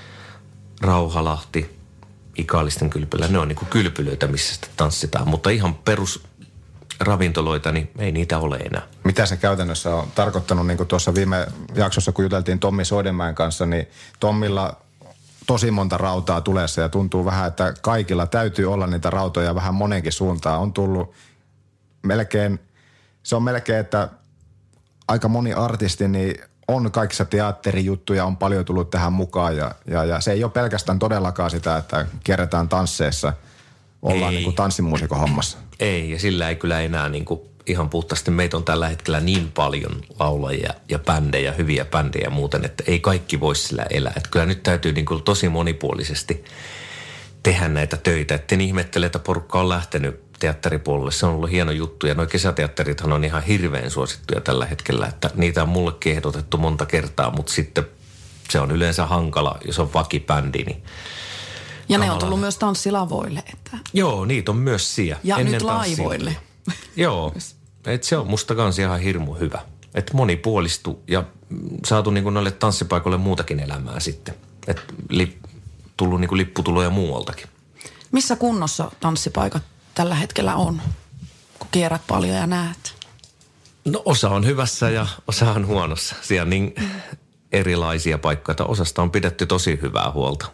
Rauhalahti, Ikaalisten kylpylä, ne on niin kuin kylpylöitä, missä sitten tanssitaan. Mutta ihan perusravintoloita, niin ei niitä ole enää. Mitä se käytännössä on tarkoittanut, niin kuin tuossa viime jaksossa, kun juteltiin Tommi Soidenmäen kanssa, niin Tommilla tosi monta rautaa tulessa ja tuntuu vähän, että kaikilla täytyy olla niitä rautoja vähän monenkin suuntaan. On tullut melkein, että aika moni artisti niin on kaikissa teatterijuttuja, on paljon tullut tähän mukaan ja se ei ole pelkästään todellakaan sitä, että kierretään tansseissa, ollaan niin kuin tanssimuusikon hommassa. Ei, ja sillä ei kyllä enää niin kuin ihan puhtaasti. Meitä on tällä hetkellä niin paljon laulajia ja bändejä, hyviä bändejä muuten, että ei kaikki voi sillä elää. Että kyllä nyt täytyy niin kuin tosi monipuolisesti tehdä näitä töitä. Etten ihmettele, että porukka on lähtenyt teatteripuolelle. Se on ollut hieno juttu ja nuo kesäteatterithan on ihan hirveän suosittuja tällä hetkellä. Että niitä on mullekin ehdotettu monta kertaa, mutta sitten se on yleensä hankala, jos on vakibändi, niin ja ne on tullut myös tanssilavoille. Että joo, niitä on myös siellä. Ja ennen nyt laivoille. Joo, että se on musta kans ihan hirmu hyvä. Että monipuolistu ja saatu niinku noille tanssipaikoille muutakin elämää sitten. Että tullut niinku lipputuloja muualtakin. Missä kunnossa tanssipaikat tällä hetkellä on, kun kierrät paljon ja näet? No osa on hyvässä ja osa on huonossa. Siellä on niin erilaisia paikkoja. Osasta on pidetty tosi hyvää huolta.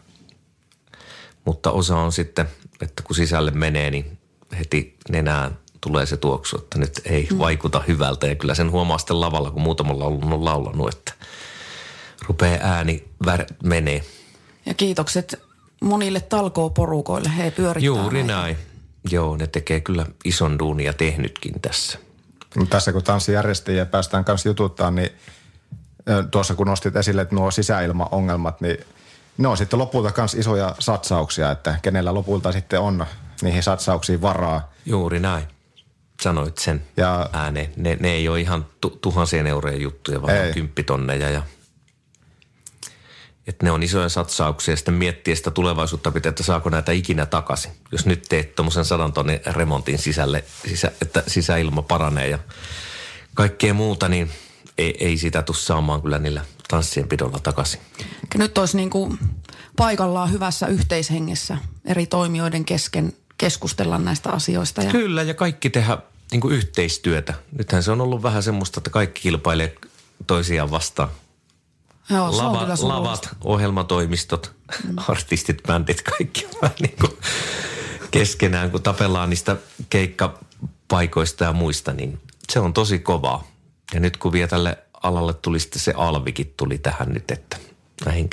Mutta osa on sitten, että kun sisälle menee, niin heti nenään tulee se tuoksu, että nyt ei vaikuta hyvältä. Ja kyllä sen huomaa sitten lavalla, kun muutamalla on laulanut, että rupeaa ääni menee. Ja kiitokset monille talkooporukoille, he pyörittää. Juuri näin. Joo, ne tekee kyllä ison duunia tehnytkin tässä. Tässä kun tanssijärjestäjiä päästään kanssa jututtaan, niin tuossa kun nostit esille nuo sisäilmaongelmat, niin ne on sitten lopulta myös isoja satsauksia, että kenellä lopulta sitten on niihin satsauksiin varaa. Juuri näin. Sanoit sen ääneen. Ne ei ole ihan tuhansien eurojen juttuja, vaan 10 tonneja. Että ne on isoja satsauksia ja sitten miettiä sitä tulevaisuutta pitää, että saako näitä ikinä takaisin. Jos nyt teet tuommoisen 100 tonnin remontin että sisäilma paranee ja kaikkea muuta, niin ei sitä tule saamaan kyllä niillä tanssien pidolla takaisin. Nyt olisi niin kuin paikallaan hyvässä yhteishengessä eri toimijoiden kesken keskustella näistä asioista. Kyllä, ja kaikki tehdä niin kuin yhteistyötä. Nythän se on ollut vähän semmoista, että kaikki kilpailee toisiaan vastaan. Joo, lavat, ohjelmatoimistot, artistit, bändit, kaikki vähän niin kuin keskenään, kun tapellaan niistä keikkapaikoista ja muista, niin se on tosi kovaa. Ja nyt kun vielä tälle alalle tuli sitten se alvikin tuli tähän nyt, että näihin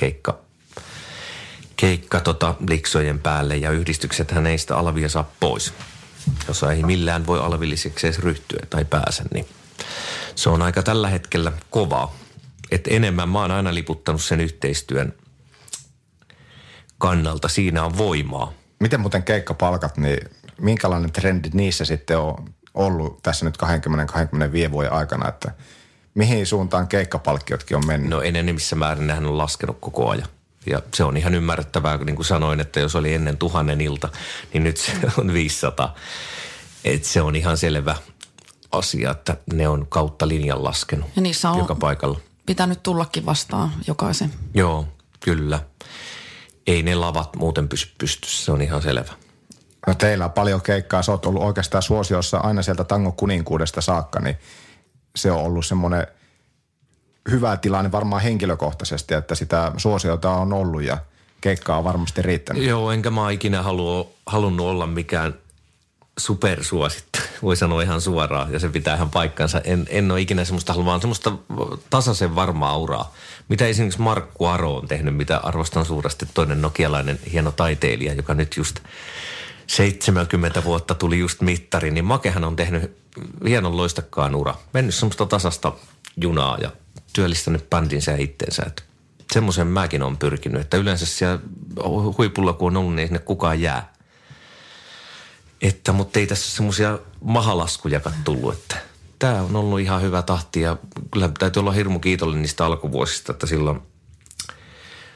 liksojen päälle ja yhdistyksethän ei sitä alvia saa pois. Jos ei millään voi alvilliseksi edes ryhtyä tai pääse, niin se on aika tällä hetkellä kovaa. Että enemmän mä oon aina liputtanut sen yhteistyön kannalta. Siinä on voimaa. Miten muuten keikkapalkat, niin minkälainen trendi niissä sitten on ollut tässä nyt 20-25 vuoden aikana, että mihin suuntaan keikkapalkkiotkin on mennyt? No enenevissä määrin nehän on laskenut koko ajan. Ja se on ihan ymmärrettävää, niin kuin sanoin, että jos oli ennen 1000 ilta, niin nyt se on 500. Että se on ihan selvä asia, että ne on kautta linjan laskenut ja niissä on joka paikalla. Pitänyt tullakin vastaan jokaisen. Joo, kyllä. Ei ne lavat muuten pysy pystyssä, se on ihan selvä. No teillä on paljon keikkaa, sä oot ollut oikeastaan suosiossa aina sieltä tango kuninkuudesta saakka, niin se on ollut semmoinen hyvä tilanne varmaan henkilökohtaisesti, että sitä suosiota on ollut ja keikkaa on varmasti riittänyt. Joo, enkä mä ikinä halunnut olla mikään supersuosittu, voi sanoa ihan suoraan, ja se pitää ihan paikkansa. En ole ikinä semmoista halunnut, vaan semmoista tasaisen varmaa uraa. Mitä esimerkiksi Markku Aro on tehnyt, mitä arvostan suuresti, toinen nokialainen hieno taiteilija, joka nyt just 70 vuotta tuli just mittari, niin Makehan on tehnyt hienon loistakkaan ura. Mennyt semmoista tasasta junaa ja työllistänyt bändinsä ja itteensä. Että semmoisen mäkin on pyrkinyt, että yleensä siellä huipulla kun on ollut, niin ei sinne kukaan jää. Mutta ei tässä semmoisia mahalaskujakaan tullut, että tämä on ollut ihan hyvä tahti ja kyllä täytyy olla hirmu kiitollinen niistä alkuvuosista, että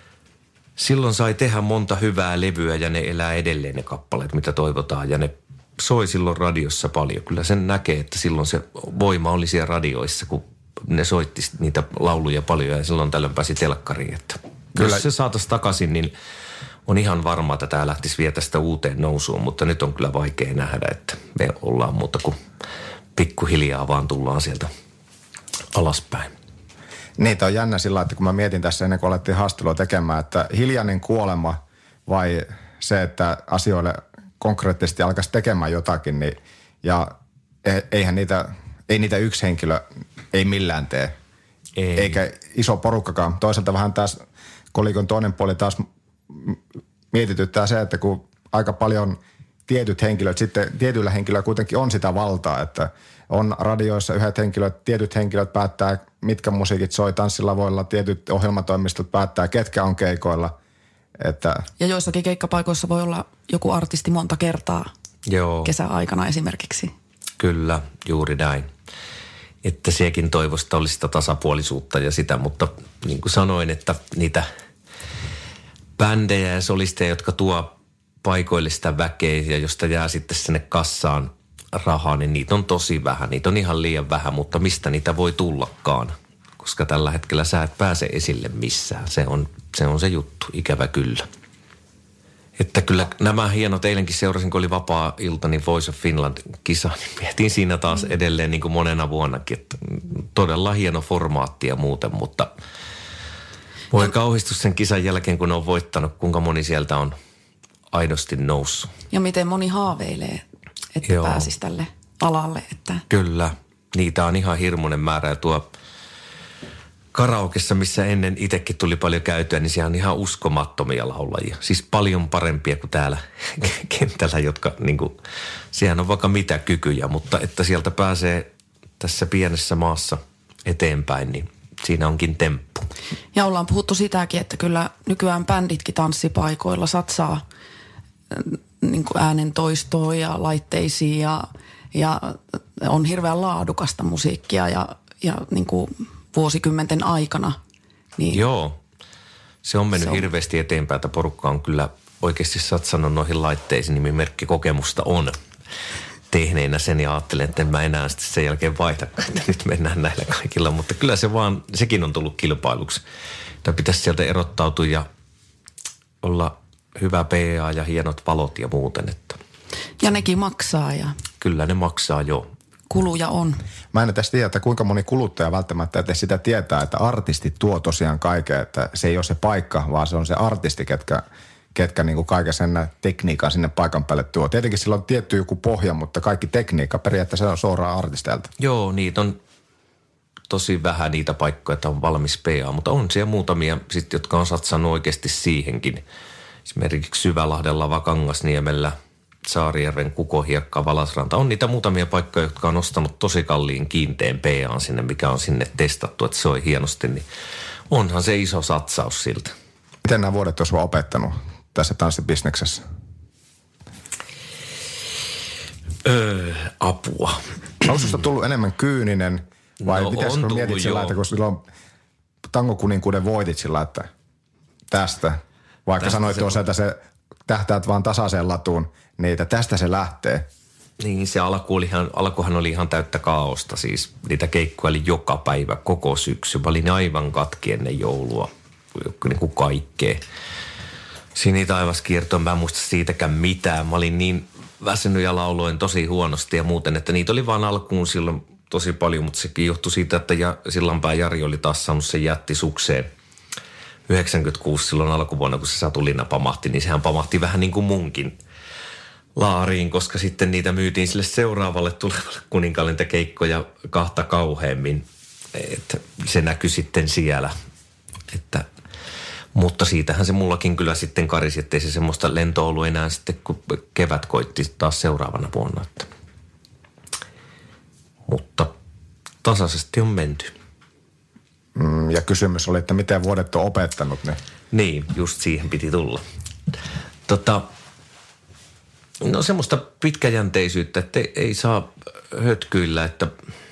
silloin sai tehdä monta hyvää levyä ja ne elää edelleen ne kappaleet, mitä toivotaan ja ne soi silloin radiossa paljon. Kyllä sen näkee, että silloin se voima oli siellä radioissa, kun ne soitti niitä lauluja paljon ja silloin tällöin pääsi telkkariin. Että kyllä. Jos se saataisiin takaisin, niin on ihan varma, että tämä lähtisi vielä tästä uuteen nousuun, mutta nyt on kyllä vaikea nähdä, että me ollaan muuta kuin pikkuhiljaa vaan tullaan sieltä alaspäin. Niitä on jännä sillä, että kun mä mietin tässä ennen kuin alettiin haastelua tekemään, että hiljainen kuolema vai se, että asioille konkreettisesti alkaisi tekemään jotakin, niin ja ei niitä yksi henkilö ei millään tee. Ei. Eikä iso porukkakaan. Toisaalta vähän taas kolikon toinen puoli taas mietityttää se, että kun aika paljon tietyt henkilöt, sitten tietyillä henkilöillä kuitenkin on sitä valtaa, että on radioissa tietyt henkilöt päättää, mitkä musiikit soi tanssilavoilla, tietyt ohjelmatoimistot päättää, ketkä on keikoilla. Ja joissakin keikkapaikoissa voi olla joku artisti monta kertaa kesäaikana esimerkiksi. Kyllä, juuri näin. Että sekin toivosta olisi sitä tasapuolisuutta ja sitä, mutta niin kuin sanoin, että niitä bändejä ja solisteja, jotka tuo paikoille sitä väkeä ja josta jää sitten sinne kassaan rahaa, niin niitä on tosi vähän. Niitä on ihan liian vähän, mutta mistä niitä voi tullakaan? Koska tällä hetkellä sä et pääse esille missään. Se on se juttu, ikävä kyllä. Että kyllä nämä hienot, eilenkin seurasin, kun oli vapaa-ilta, niin Voice of Finland-kisa, niin mietin siinä taas edelleen niin kuin monena vuonnakin, että todella hieno formaatti ja muuten, mutta voi kauhistus sen kisan jälkeen, kun on voittanut, kuinka moni sieltä on aidosti noussut. Ja miten moni haaveilee, että pääsisi tälle alalle. Että Kyllä, niitä on ihan hirmuinen määrä ja tuo karaokessa, missä ennen itsekin tuli paljon käytyä, niin siellä on ihan uskomattomia laulajia. Siis paljon parempia kuin täällä kentällä, jotka niin kuin, siellä on vaikka mitä kykyjä, mutta että sieltä pääsee tässä pienessä maassa eteenpäin, niin siinä onkin temppu. Ja ollaan puhuttu sitäkin, että kyllä nykyään bänditkin tanssipaikoilla satsaa niin kuin äänentoistoon ja laitteisiin ja on hirveän laadukasta musiikkia ja niin kuin vuosikymmenten aikana. Niin joo, se on mennyt hirveästi eteenpäin, että porukka on kyllä oikeasti satsannut noihin laitteisiin, nimimerkki kokemusta on tehneenä sen ja ajattelen, että en mä enää sitten sen jälkeen vaihda, että nyt mennään näillä kaikilla, mutta kyllä sekin on tullut kilpailuksi. Tämä pitäisi sieltä erottautua ja olla hyvä PA ja hienot valot ja muuten. Että ja nekin maksaa ja kyllä ne maksaa, joo. Kuluja on. Mä en edes tiedä, että kuinka moni kuluttaja välttämättä edes sitä tietää, että artisti tuo tosiaan kaiken, että se ei ole se paikka, vaan se on se artisti, ketkä niin kuin kaiken sen tekniikan sinne paikan päälle tuo. Tietenkin sillä on tietty joku pohja, mutta kaikki tekniikka periaatteessa on suoraan artisteilta. Joo, niitä on tosi vähän niitä paikkoja, että on valmis PA, mutta on siellä muutamia sitten, jotka on satsannut oikeasti siihenkin. Esimerkiksi Syvälahdella, Kangasniemellä, Saarijärven, Kukohiekka, Valasranta. On niitä muutamia paikkoja, jotka on ostanut tosi kalliin kiinteän PA:n sinne, mikä on sinne testattu, että soi hienosti. Niin onhan se iso satsaus siltä. Miten nämä vuodet on sinua opettanut tässä tanssibisneksessä? Apua. Onko sinusta tullut enemmän kyyninen vai No, miten sinä mietit sillä, että kun silloin tangokuninkuuden voitit sillä, että tästä, vaikka tästä sanoit tuossa, että se tähtäät vaan tasaiseen latuun, niin että tästä se lähtee. Niin, se alkuhan oli ihan täyttä kaaosta. Siis niitä keikkoja oli joka päivä, koko syksy. Mä olin aivan katki ennen joulua, niin kuin kaikkea. Siinä taivaskiertoon, mä en muista siitäkään mitään. Mä olin niin väsynyt ja lauloin tosi huonosti ja muuten, että niitä oli vaan alkuun silloin tosi paljon, mutta sekin johtui siitä, että Sillanpää Jari oli taas saanut sen jättisukseen 96 silloin alkuvuonna, kun se Satulina pamahti, niin sehän pamahti vähän niin kuin munkin laariin, koska sitten niitä myytiin sille seuraavalle tulevalle kuninkaalle niitä keikkoja kahta kauheammin. Että se näkyi sitten siellä. Mutta siitähän se mullakin kyllä sitten karisi, ettei se semmoista lentoa ollut enää sitten, kun kevät koitti taas seuraavana vuonna. Mutta tasaisesti on menty. Ja kysymys oli, että miten vuodet on opettanut ne? Niin, just siihen piti tulla. No semmoista pitkäjänteisyyttä, että ei saa hötkyillä, että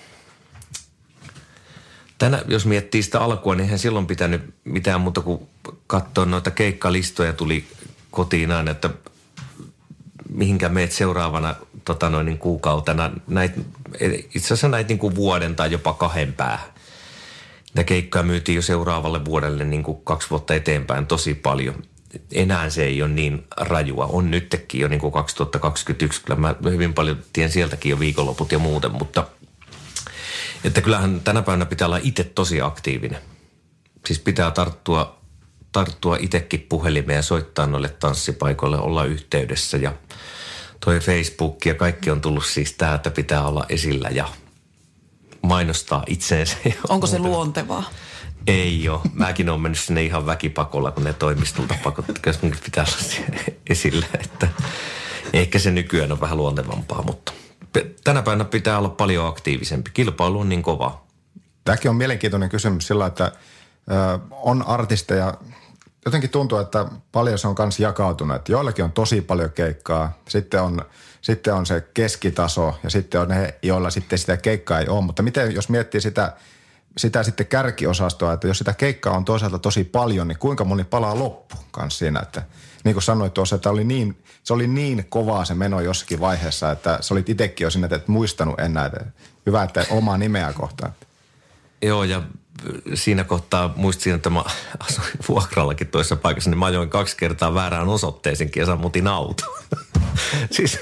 jos miettii sitä alkua, niin eihän silloin pitänyt mitään muuta kuin katsoa noita keikkalistoja tuli kotiin aina, että mihinkä meet seuraavana kuukautena. Itse asiassa näitä niin kuin vuoden tai jopa 2 päähän. Näitä keikkoja myytiin jo seuraavalle vuodelle niin kuin 2 vuotta eteenpäin tosi paljon. Enää se ei ole niin rajua. On nytkin jo niin kuin 2021. Kyllä mä hyvin paljon tien sieltäkin jo viikonloput ja muuten, mutta että kyllähän tänä päivänä pitää olla itse tosi aktiivinen. Siis pitää tarttua itsekin puhelimeen ja soittaa noille tanssipaikoille, olla yhteydessä ja toi Facebook ja kaikki on tullut siis tää, että pitää olla esillä ja mainostaa itseensä. Onko se luontevaa? Ei ole. Mäkin olen mennyt sinne ihan väkipakolla, kun ne toimistolta pakottivat, koska minun pitää olla esillä. Että ehkä se nykyään on vähän luontevampaa, mutta tänä päivänä pitää olla paljon aktiivisempi. Kilpailu on niin kova. Tämäkin on mielenkiintoinen kysymys sillä, että on artisteja, jotenkin tuntuu, että paljon se on myös jakautunut. Että joillakin on tosi paljon keikkaa, sitten on se keskitaso ja sitten on ne, joilla sitten sitä keikkaa ei ole. Mutta miten, jos miettii sitä sitten kärkiosastoa, että jos sitä keikkaa on toisaalta tosi paljon, niin kuinka moni palaa loppuun kanssa siinä, että niin kuin sanoit tuossa, että se oli niin kovaa se meno jossakin vaiheessa, että sä olit itsekin jo sinne, että et muistanut enää, että hyvä, että omaa nimeä kohtaan. Joo, ja siinä kohtaa muistin, että mä asuin vuokrallakin toisessa paikassa, niin mä ajoin 2 kertaa väärään osoitteeseenkin ja sammutin auto. Siis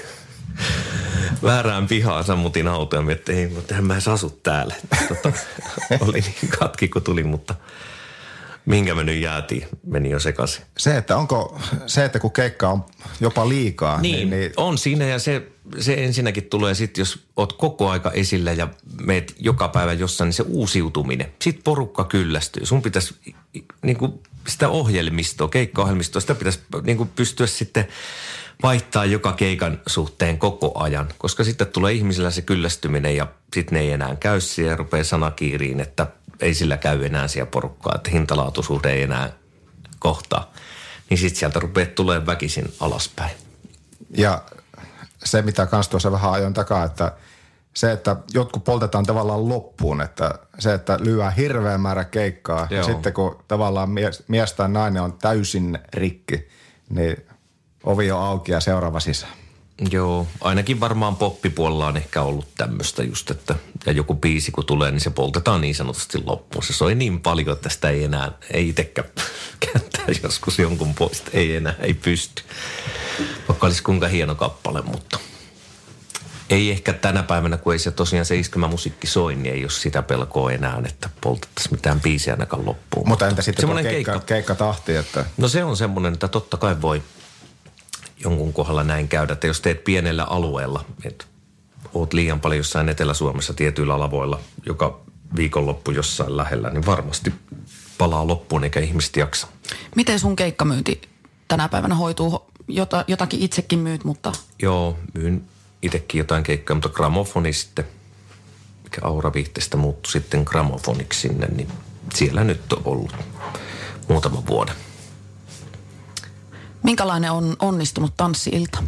väärään pihaan sammutin auto ja miettii, että eihän mä edes asu täällä. Oli niin katki, kun tuli, mutta minkä me nyt jäätiin, meni jo sekaisin. Että kun keikka on jopa liikaa. Niin on siinä ja se ensinnäkin tulee sitten, jos oot koko aika esillä ja meet joka päivä jossain, niin se uusiutuminen. Sitten porukka kyllästyy. Sun pitäisi niinku sitä ohjelmistoa, keikkaohjelmistoa, sitä pitäisi niinku pystyä sitten vaihtaa joka keikan suhteen koko ajan. Koska sitten tulee ihmisillä se kyllästyminen ja sitten ne ei enää käy siellä ja rupeaa sanakiiriin, että ei sillä käy enää siellä porukkaa, että hintalaatuisuuden ei enää kohtaa. Niin sitten sieltä rupeaa tulemaan väkisin alaspäin. Ja se, mitä kans tuossa vähän ajoin takaa, että se, että jotkut poltetaan tavallaan loppuun, että se, että lyödään hirveä määrä keikkaa ja sitten kun tavallaan mies tai nainen on täysin rikki, niin ovi on auki ja seuraava sisään. Joo, ainakin varmaan poppipuolella on ehkä ollut tämmöistä just, että ja joku biisi kun tulee, niin se poltetaan niin sanotusti loppuun. Se soi niin paljon, että sitä ei enää, ei itsekään kääntää joskus jonkun poista, ei pysty. Vaikka olisi kuinka hieno kappale, mutta ei ehkä tänä päivänä, kun ei se tosiaan se iskelmämusiikki soi, niin ei ole sitä pelkoa enää, että poltettaisiin mitään biisiä ainakaan loppuun. Mutta entä sitten tuo keikkatahti, että... No se on semmoinen, että totta kai voi jonkun kohdalla näin käydä, että jos teet pienellä alueella, että oot liian paljon jossain Etelä-Suomessa tietyillä alavoilla, joka viikonloppu jossain lähellä, niin varmasti palaa loppuun eikä ihmiset jaksa. Miten sun keikkamyynti tänä päivänä hoituu? Jotakin itsekin myyt, mutta... Joo, myyn itsekin jotain keikkaa, mutta gramofoni sitten, mikä Aura-viihteestä muuttui sitten gramofoniksi sinne, niin siellä nyt on ollut muutaman vuoden. Minkälainen on onnistunut tanssi-ilta?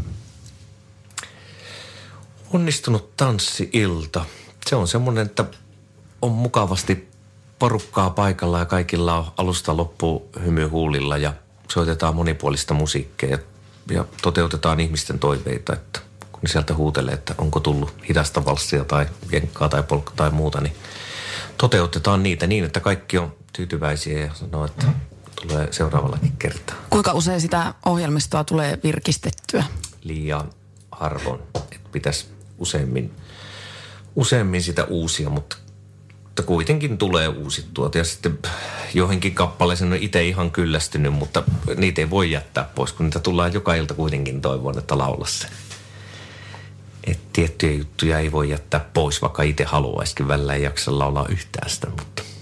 Onnistunut tanssi-ilta. Se on semmoinen, että on mukavasti porukkaa paikalla ja kaikilla on alusta loppuun hymy huulilla ja soitetaan monipuolista musiikkia ja toteutetaan ihmisten toiveita, että kun sieltä huutelee, että onko tullut hidasta valssia tai jenkkaa tai polkkaa tai muuta, niin toteutetaan niitä niin, että kaikki on tyytyväisiä ja sanoo, että tulee seuraavallakin kertaa. Kuinka usein sitä ohjelmistoa tulee virkistettyä? Liian harvoin, että pitäisi useammin sitä uusia, mutta kuitenkin tulee uusittua. Ja sitten johonkin kappaleeseen on itse ihan kyllästynyt, mutta niitä ei voi jättää pois, kun niitä tullaan joka ilta kuitenkin toivon, että laula se. Että tiettyjä juttuja ei voi jättää pois, vaikka itse haluaisikin. Välillä ei jaksa laulaa yhtään sitä,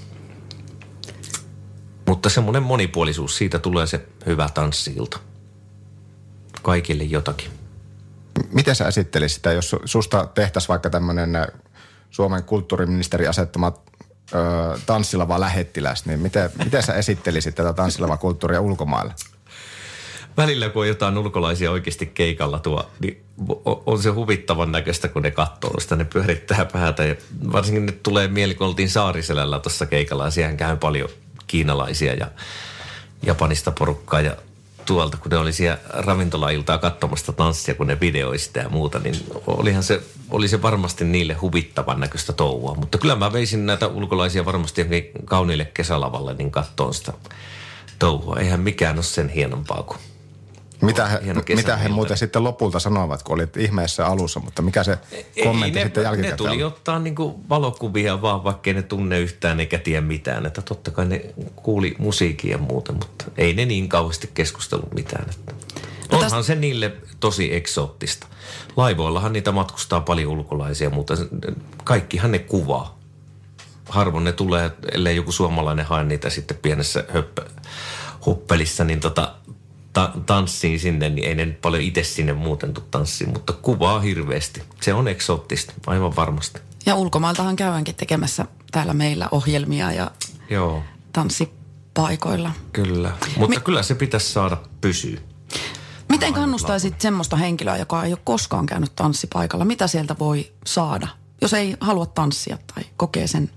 mutta semmoinen monipuolisuus, siitä tulee se hyvä tanssi-ilta. Kaikille jotakin. Miten sä esittelisit sitä, jos susta tehtäisiin vaikka tämmöinen Suomen kulttuuriministeri asettama tanssilava lähettiläs, niin miten sä esittelisit tätä tanssilava kulttuuria ulkomailla? Välillä kun on jotain ulkolaisia oikeasti keikalla niin on se huvittavan näköistä, kun ne katsoo sitä, ne pyörittää päätä. Ja varsinkin nyt tulee mieli, kun oltiin Saariselällä tuossa keikalla ja siellä käy paljon kiinalaisia ja Japanista porukkaa ja tuolta, kun ne oli siellä ravintolailtaa katsomasta tanssia, kun ne videoi sitä ja muuta, niin oli se varmasti niille huvittavan näköistä touhua. Mutta kyllä mä veisin näitä ulkolaisia varmasti kauniille kesälavalle, niin kattoon sitä touhua. Eihän mikään ole sen hienompaa kuin Mitä he muuten sitten lopulta sanoivat, kun olit ihmeessä alussa, mutta mikä se kommentti sitten jälkikäteen? Ne tuli ottaa niinku valokuvia vaan, vaikkei ne tunne yhtään eikä tiedä mitään. Että totta kai ne kuuli musiikia ja muuta, mutta ei ne niin kauheasti keskustellut mitään. Onhan se niille tosi eksoottista. Laivoillahan niitä matkustaa paljon ulkolaisia, mutta kaikkihan ne kuvaa. Harvoin ne tulee, ellei joku suomalainen hae niitä sitten pienessä hoppelissa, niin tanssiin sinne, niin ei ne nyt paljon itse sinne muuten tule tanssiin, mutta kuvaa hirveästi. Se on eksoottista, aivan varmasti. Ja ulkomailtahan käydäänkin tekemässä täällä meillä ohjelmia ja tanssipaikoilla. Kyllä, mutta kyllä se pitäisi saada pysyä. Miten kannustaisit semmoista henkilöä, joka ei ole koskaan käynyt tanssipaikalla? Mitä sieltä voi saada, jos ei halua tanssia tai kokee sen?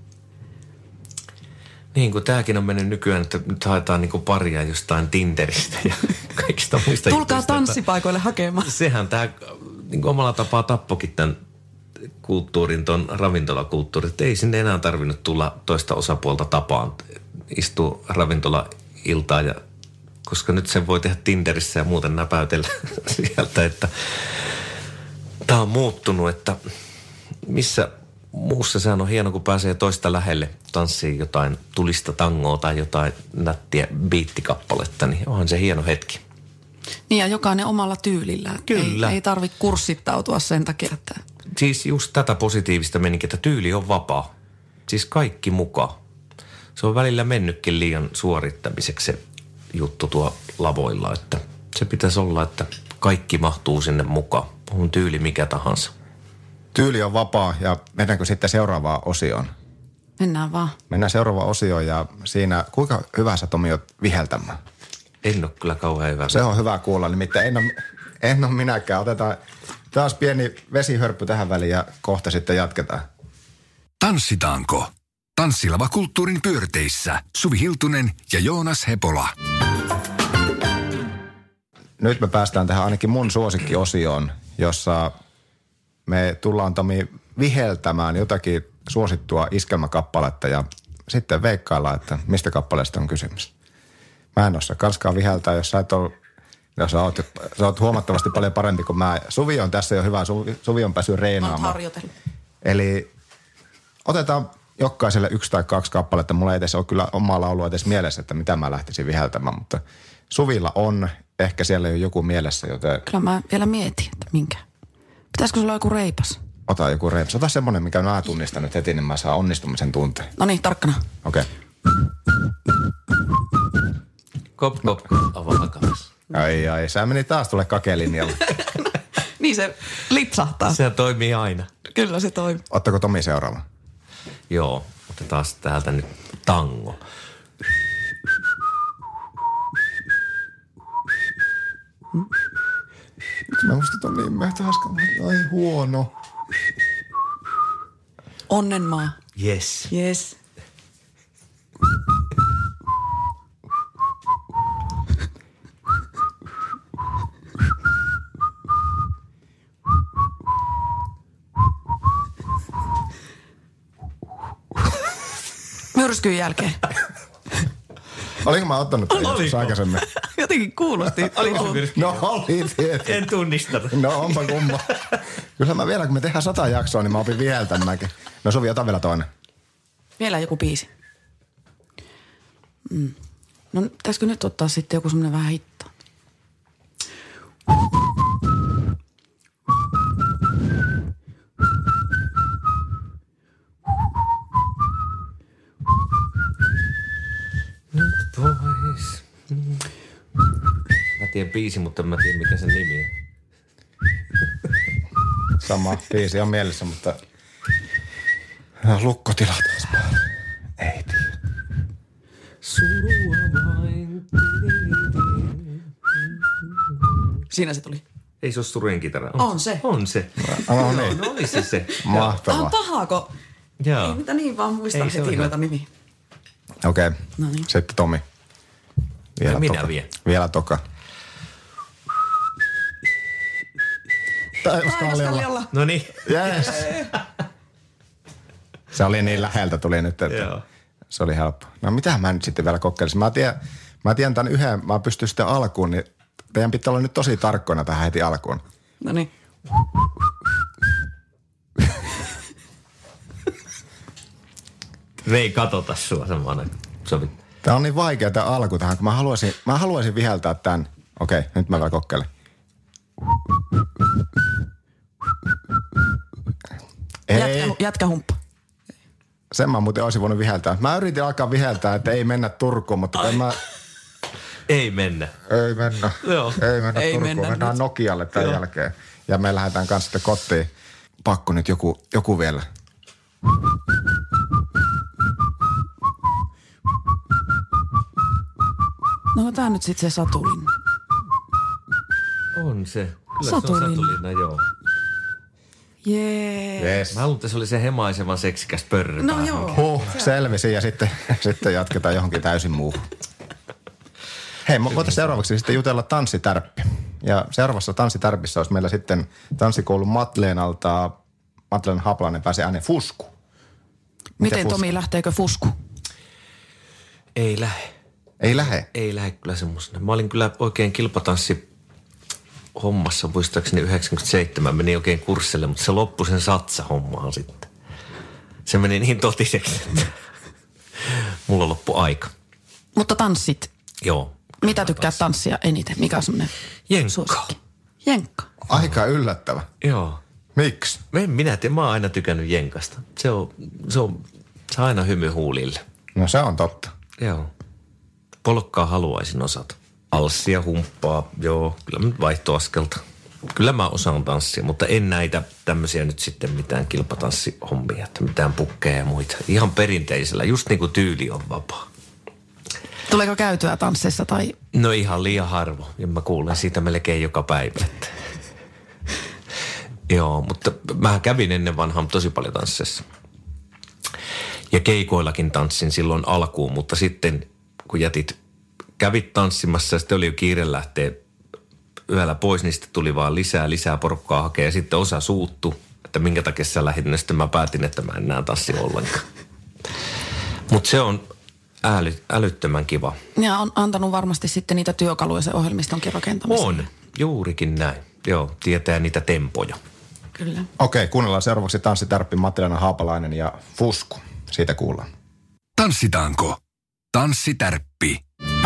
Niin kuin tämäkin on mennyt nykyään, että nyt haetaan niin kuin paria jostain Tinderistä ja kaikista muista. Tulkaa tanssipaikoille hakemaan. Sehän tämä niin kuin omalla tapaa tappokin tämän kulttuurin, ton ravintolakulttuurin. Että ei sinne enää tarvinnut tulla toista osapuolta tapaan, istua ravintolailtaan, koska nyt sen voi tehdä Tinderissä ja muuten näpäytellä sieltä, että tämä on muuttunut, että missä muussa sehän on hieno, kun pääsee toista lähelle tanssiin jotain tulista tangoa tai jotain nättiä biittikappaletta, niin onhan se hieno hetki. Niin ja jokainen omalla tyylillä. Kyllä. Ei tarvitse kurssittautua sen takia, että... Siis just tätä positiivista menikin, että tyyli on vapaa. Siis kaikki mukaan. Se on välillä mennytkin liian suorittamiseksi se juttu tuo lavoilla, että se pitäisi olla, että kaikki mahtuu sinne mukaan. On tyyli mikä tahansa. Tyyli on vapaa ja mennäänkö sitten seuraavaan osioon? Mennään vaan. Mennään seuraavaan osioon ja siinä, kuinka hyvä sä Tomi oot viheltämään? En ole kyllä kauhean hyvä. Se on hyvä kuulla, nimittäin en ole minäkään. Otetaan taas pieni vesihörppy tähän väliin ja kohta sitten jatketaan. Tanssitaanko? Tanssilava kulttuurin pyörteissä Suvi Hiltunen ja Joonas Hepola. Nyt me päästään tähän ainakin mun suosikkiosioon, jossa me tullaan Tomi viheltämään jotakin suosittua iskelmäkappaletta ja sitten veikkaillaan, että mistä kappaleesta on kysymys. Mä en osaa kanskaan viheltää, jos sä oot huomattavasti paljon parempi kuin mä. Suvi on tässä jo hyvä, Suvi on päässyt reenaamaan. Eli otetaan jokaiselle 1 tai 2 kappaletta. Mulla ei edes ole kyllä omaa laulua edes mielessä, että mitä mä lähtisin viheltämään, mutta Suvilla on ehkä siellä jo joku mielessä, joten... Kyllä mä vielä mietin, että minkä. Pitäisikö sulla joku reipas? Ota joku reipas. Ota semmoinen, mikä mä tunnistan nyt heti, niin mä saan onnistumisen tunteen. No niin, tarkkana. Okei. Kop, avaa kanssa. Ai, sä meni taas tulle kakelinjalle. Niin se lipsahtaa. Se toimii aina. Kyllä se toimii. Ottako Tomi seuraava? Joo, otetaan täältä nyt tango. Mä musta ton niin möhtähaskan. Ai huono. Onnenmaa. Yes. Yes. Myrskyn jälkeen. Olinko mä ottanut tämän aikaisemmin? Jotenkin kuulosti. No oli tietysti. En tunnistanut. No onpa kumma. Kyllä mä vielä, kun me tehdään 100 jaksoa, niin mä opin viheltämäänkin. No Suvi, ota vielä toinen. Vielä joku biisi. No pitäisikö nyt ottaa sitten joku semmoinen vähän hitto? Pois. Mä tiedän biisi, mutta mä tiedän mikä sen nimi on. Sama biisi on mielessä, mutta lukkotila taas päällä. Ei tiedä. Surua vain. Siinä se tuli. Ei se ole surujen kitara. On se. On se. No niin. No oli se. Mahtavaa. Tämä on pahaako? Joo. Ei mitä niin vaan muistaa heti noita nimiä. Okei. No niin. Sitten Tomi. Minä vien. Vielä toka. Taivaskalliolla. No niin. Yes. Se oli niin läheltä tuli nyt, että Joo. se oli helppo. No mitähän mä nyt sitten vielä kokeilisin? Mä tiedän tämän yhden, mä pystyn sitten alkuun, niin teidän pitää olla nyt tosi tarkkoina tähän heti alkuun. No niin. Me ei katota sua semmoinen. Tää on niin vaikea tämä alku tähän, kun mä haluaisin viheltää tämän. Okei, nyt mä vielä kokeilen. Jätkähumppa. Sen mä muuten olisin voinut viheltää. Mä yritin alkaa viheltää, että ei mennä Turkuun, mutta Ei mennä. Ei mennä. Joo. Ei mennä Ei Turkuun. mennä Mennään nyt. Nokialle tämän jälkeen. Ja me lähdetään kanssa sitten kotiin. Pakko nyt joku vielä. No tää nyt sitten se satulin. On se. Kyllä Satulina. se on satulina, joo. Jee. Yes. Mä haluan, että se oli se hemaisevan seksikäs pörry. No joo. Selvisi ja sitten jatketaan johonkin täysin muuhun. Hei, me voitaisiin seuraavaksi sitten jutella tanssitärppi. Ja seuraavassa tanssitärpissä olisi meillä sitten tanssikoulun Matleenalta, Matleena Haapalainen pääsee ääneen Fusku. Miten Fusku? Tomi, lähteekö Fusku? Ei lähe. Ei lähe. Ei lähe kyllä semmoisena. Mä olin kyllä oikein kilpatanssi hommassa, muistaakseni 97. Menin oikein kurssille, mutta se loppui sen satsa-hommaan sitten. Se meni niin totiseksi, että mulla loppui aika. Mutta tanssit. Joo. Mitä tykkää tanssia eniten? Mikä on semmoinen Jenkka. suosikki? Jenkka. Aika yllättävä. Joo. Miksi? Minä tiedän, mä oon aina tykännyt jenkasta. Se on aina hymy huulille. No se on totta. Joo. Polkkaa haluaisin osata. Alssia, humppaa, joo, kyllä nyt vaihtoaskelta. Kyllä mä osaan tanssia, mutta en näitä tämmöisiä nyt sitten mitään kilpatanssihommia, että mitään pukkeja ja muita. Ihan perinteisellä, just niin kuin tyyli on vapaa. Tuleeko käytyä tansseissa tai... No ihan liian harvo, ja mä kuulen siitä melkein joka päivä. Että. Joo, mutta mä kävin ennen vanhaan tosi paljon tansseissa. Ja keikoillakin tanssin silloin alkuun, mutta sitten kun kävit tanssimassa ja sitten oli jo kiire lähteä yöllä pois, niin sitten tuli vaan lisää porukkaa hakea. Ja sitten osa suuttu, että minkä takia sä lähdit. Ja sitten mä päätin, että mä en enää tanssi ollenkaan. Mutta se on älyttömän kiva. Ja on antanut varmasti sitten niitä työkaluja sen ohjelmistonkin rakentamiseen. On, juurikin näin. Joo, tietää niitä tempoja. Kyllä. Okei, kuunnellaan seuraavaksi tanssitärppi Matleena Haapalainen ja Fusku. Siitä kuullaan. Tanssitaanko? Tanssitärppi.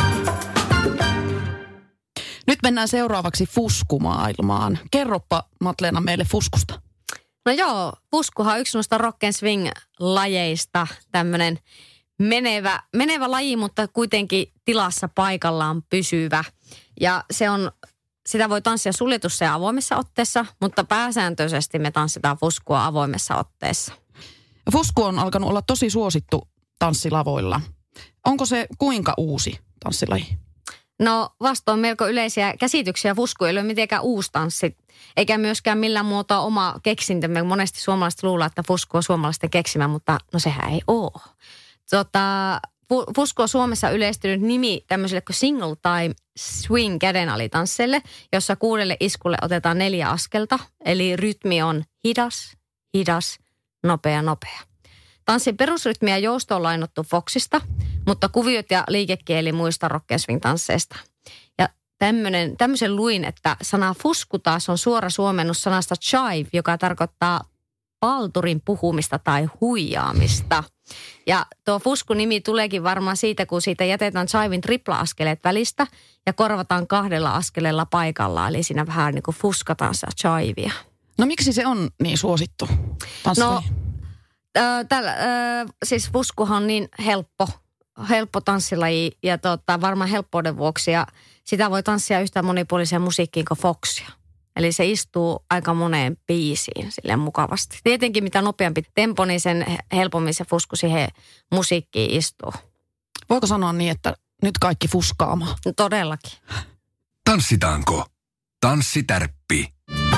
Nyt mennään seuraavaksi Fuskumaailmaan. Kerropa Matleena meille Fuskusta. No joo, Fuskuhan on yksi noista rock and swing-lajeista, tämmöinen menevä laji, mutta kuitenkin tilassa paikallaan pysyvä. Ja sitä voi tanssia suljetussa ja avoimessa otteessa, mutta pääsääntöisesti me tanssitaan fuskua avoimessa otteessa. Fusku on alkanut olla tosi suosittu tanssilavoilla. Onko se kuinka uusi tanssilaji? No vastoin melko yleisiä käsityksiä fusku ei ole mitenkään uusi tanssi, eikä myöskään millään muotoa oma keksintö. Me monesti suomalaiset luulee, että fusku on suomalaisten keksimä, mutta no sehän ei ole. Fusku on Suomessa yleistynyt nimi tämmöiselle kuin single time swing kädenalitansseille, jossa 6 iskulle otetaan 4 askelta. Eli rytmi on hidas, nopea. Tanssin perusrytmi ja jousto on lainattu Foxista, mutta kuviot ja liikekieli muista rock and swing tansseista. Ja tämmöisen luin, että sana fusku taas on suora suomennus sanasta chive, joka tarkoittaa palturin puhumista tai huijaamista. Ja tuo fusku-nimi tuleekin varmaan siitä, kun siitä jätetään chivin tripla-askeleet välistä ja korvataan 2 askeleella paikallaan. Eli siinä vähän niin kuin fuskataan sitä chivia. No miksi se on niin suosittu tanssilaji? Siis fuskuhan on niin helppo tanssilaji ja varmaan helppouden vuoksi. Ja sitä voi tanssia yhtä monipuoliseen musiikkiin kuin foxia. Eli se istuu aika moneen biisiin silleen mukavasti. Tietenkin mitä nopeampi tempo, niin sen helpommin se fusku siihen musiikkiin istuu. Voiko sanoa niin, että nyt kaikki fuskaamaan? No, todellakin. Tanssitaanko? Tanssitärppi.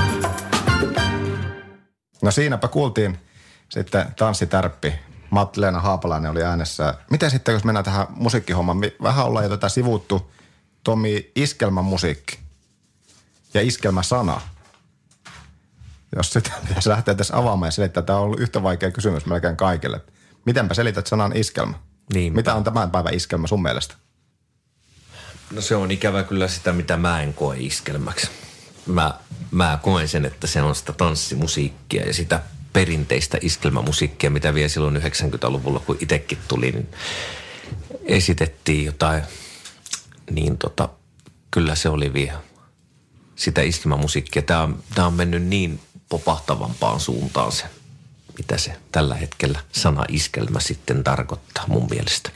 No siinäpä kuultiin sitten tanssitärppi. Matleena Haapalainen oli äänessä. Miten sitten, jos mennään tähän musiikkihommaan? Vähän ollaan jo tätä sivuttu. Tomi, iskelmämusiikki ja iskelmäsana. jos sitä pitäisi lähteä tässä avaamaan ja selittää, tämä on ollut yhtä vaikea kysymys melkein kaikille. Mitenpä selität sanan iskelmä? Niinpä. Mitä on tämän päivän iskelmä sun mielestä? No se on ikävä kyllä sitä, mitä mä en koe iskelmäksi. Mä koen sen, että se on sitä tanssimusiikkia ja sitä perinteistä iskelmämusiikkia, mitä vielä silloin 90-luvulla, kun itsekin tuli, niin esitettiin jotain, niin kyllä se oli vielä sitä iskelmämusiikkia. Tämä on mennyt niin popahtavampaan suuntaan se, mitä se tällä hetkellä sana iskelmä sitten tarkoittaa mun mielestä.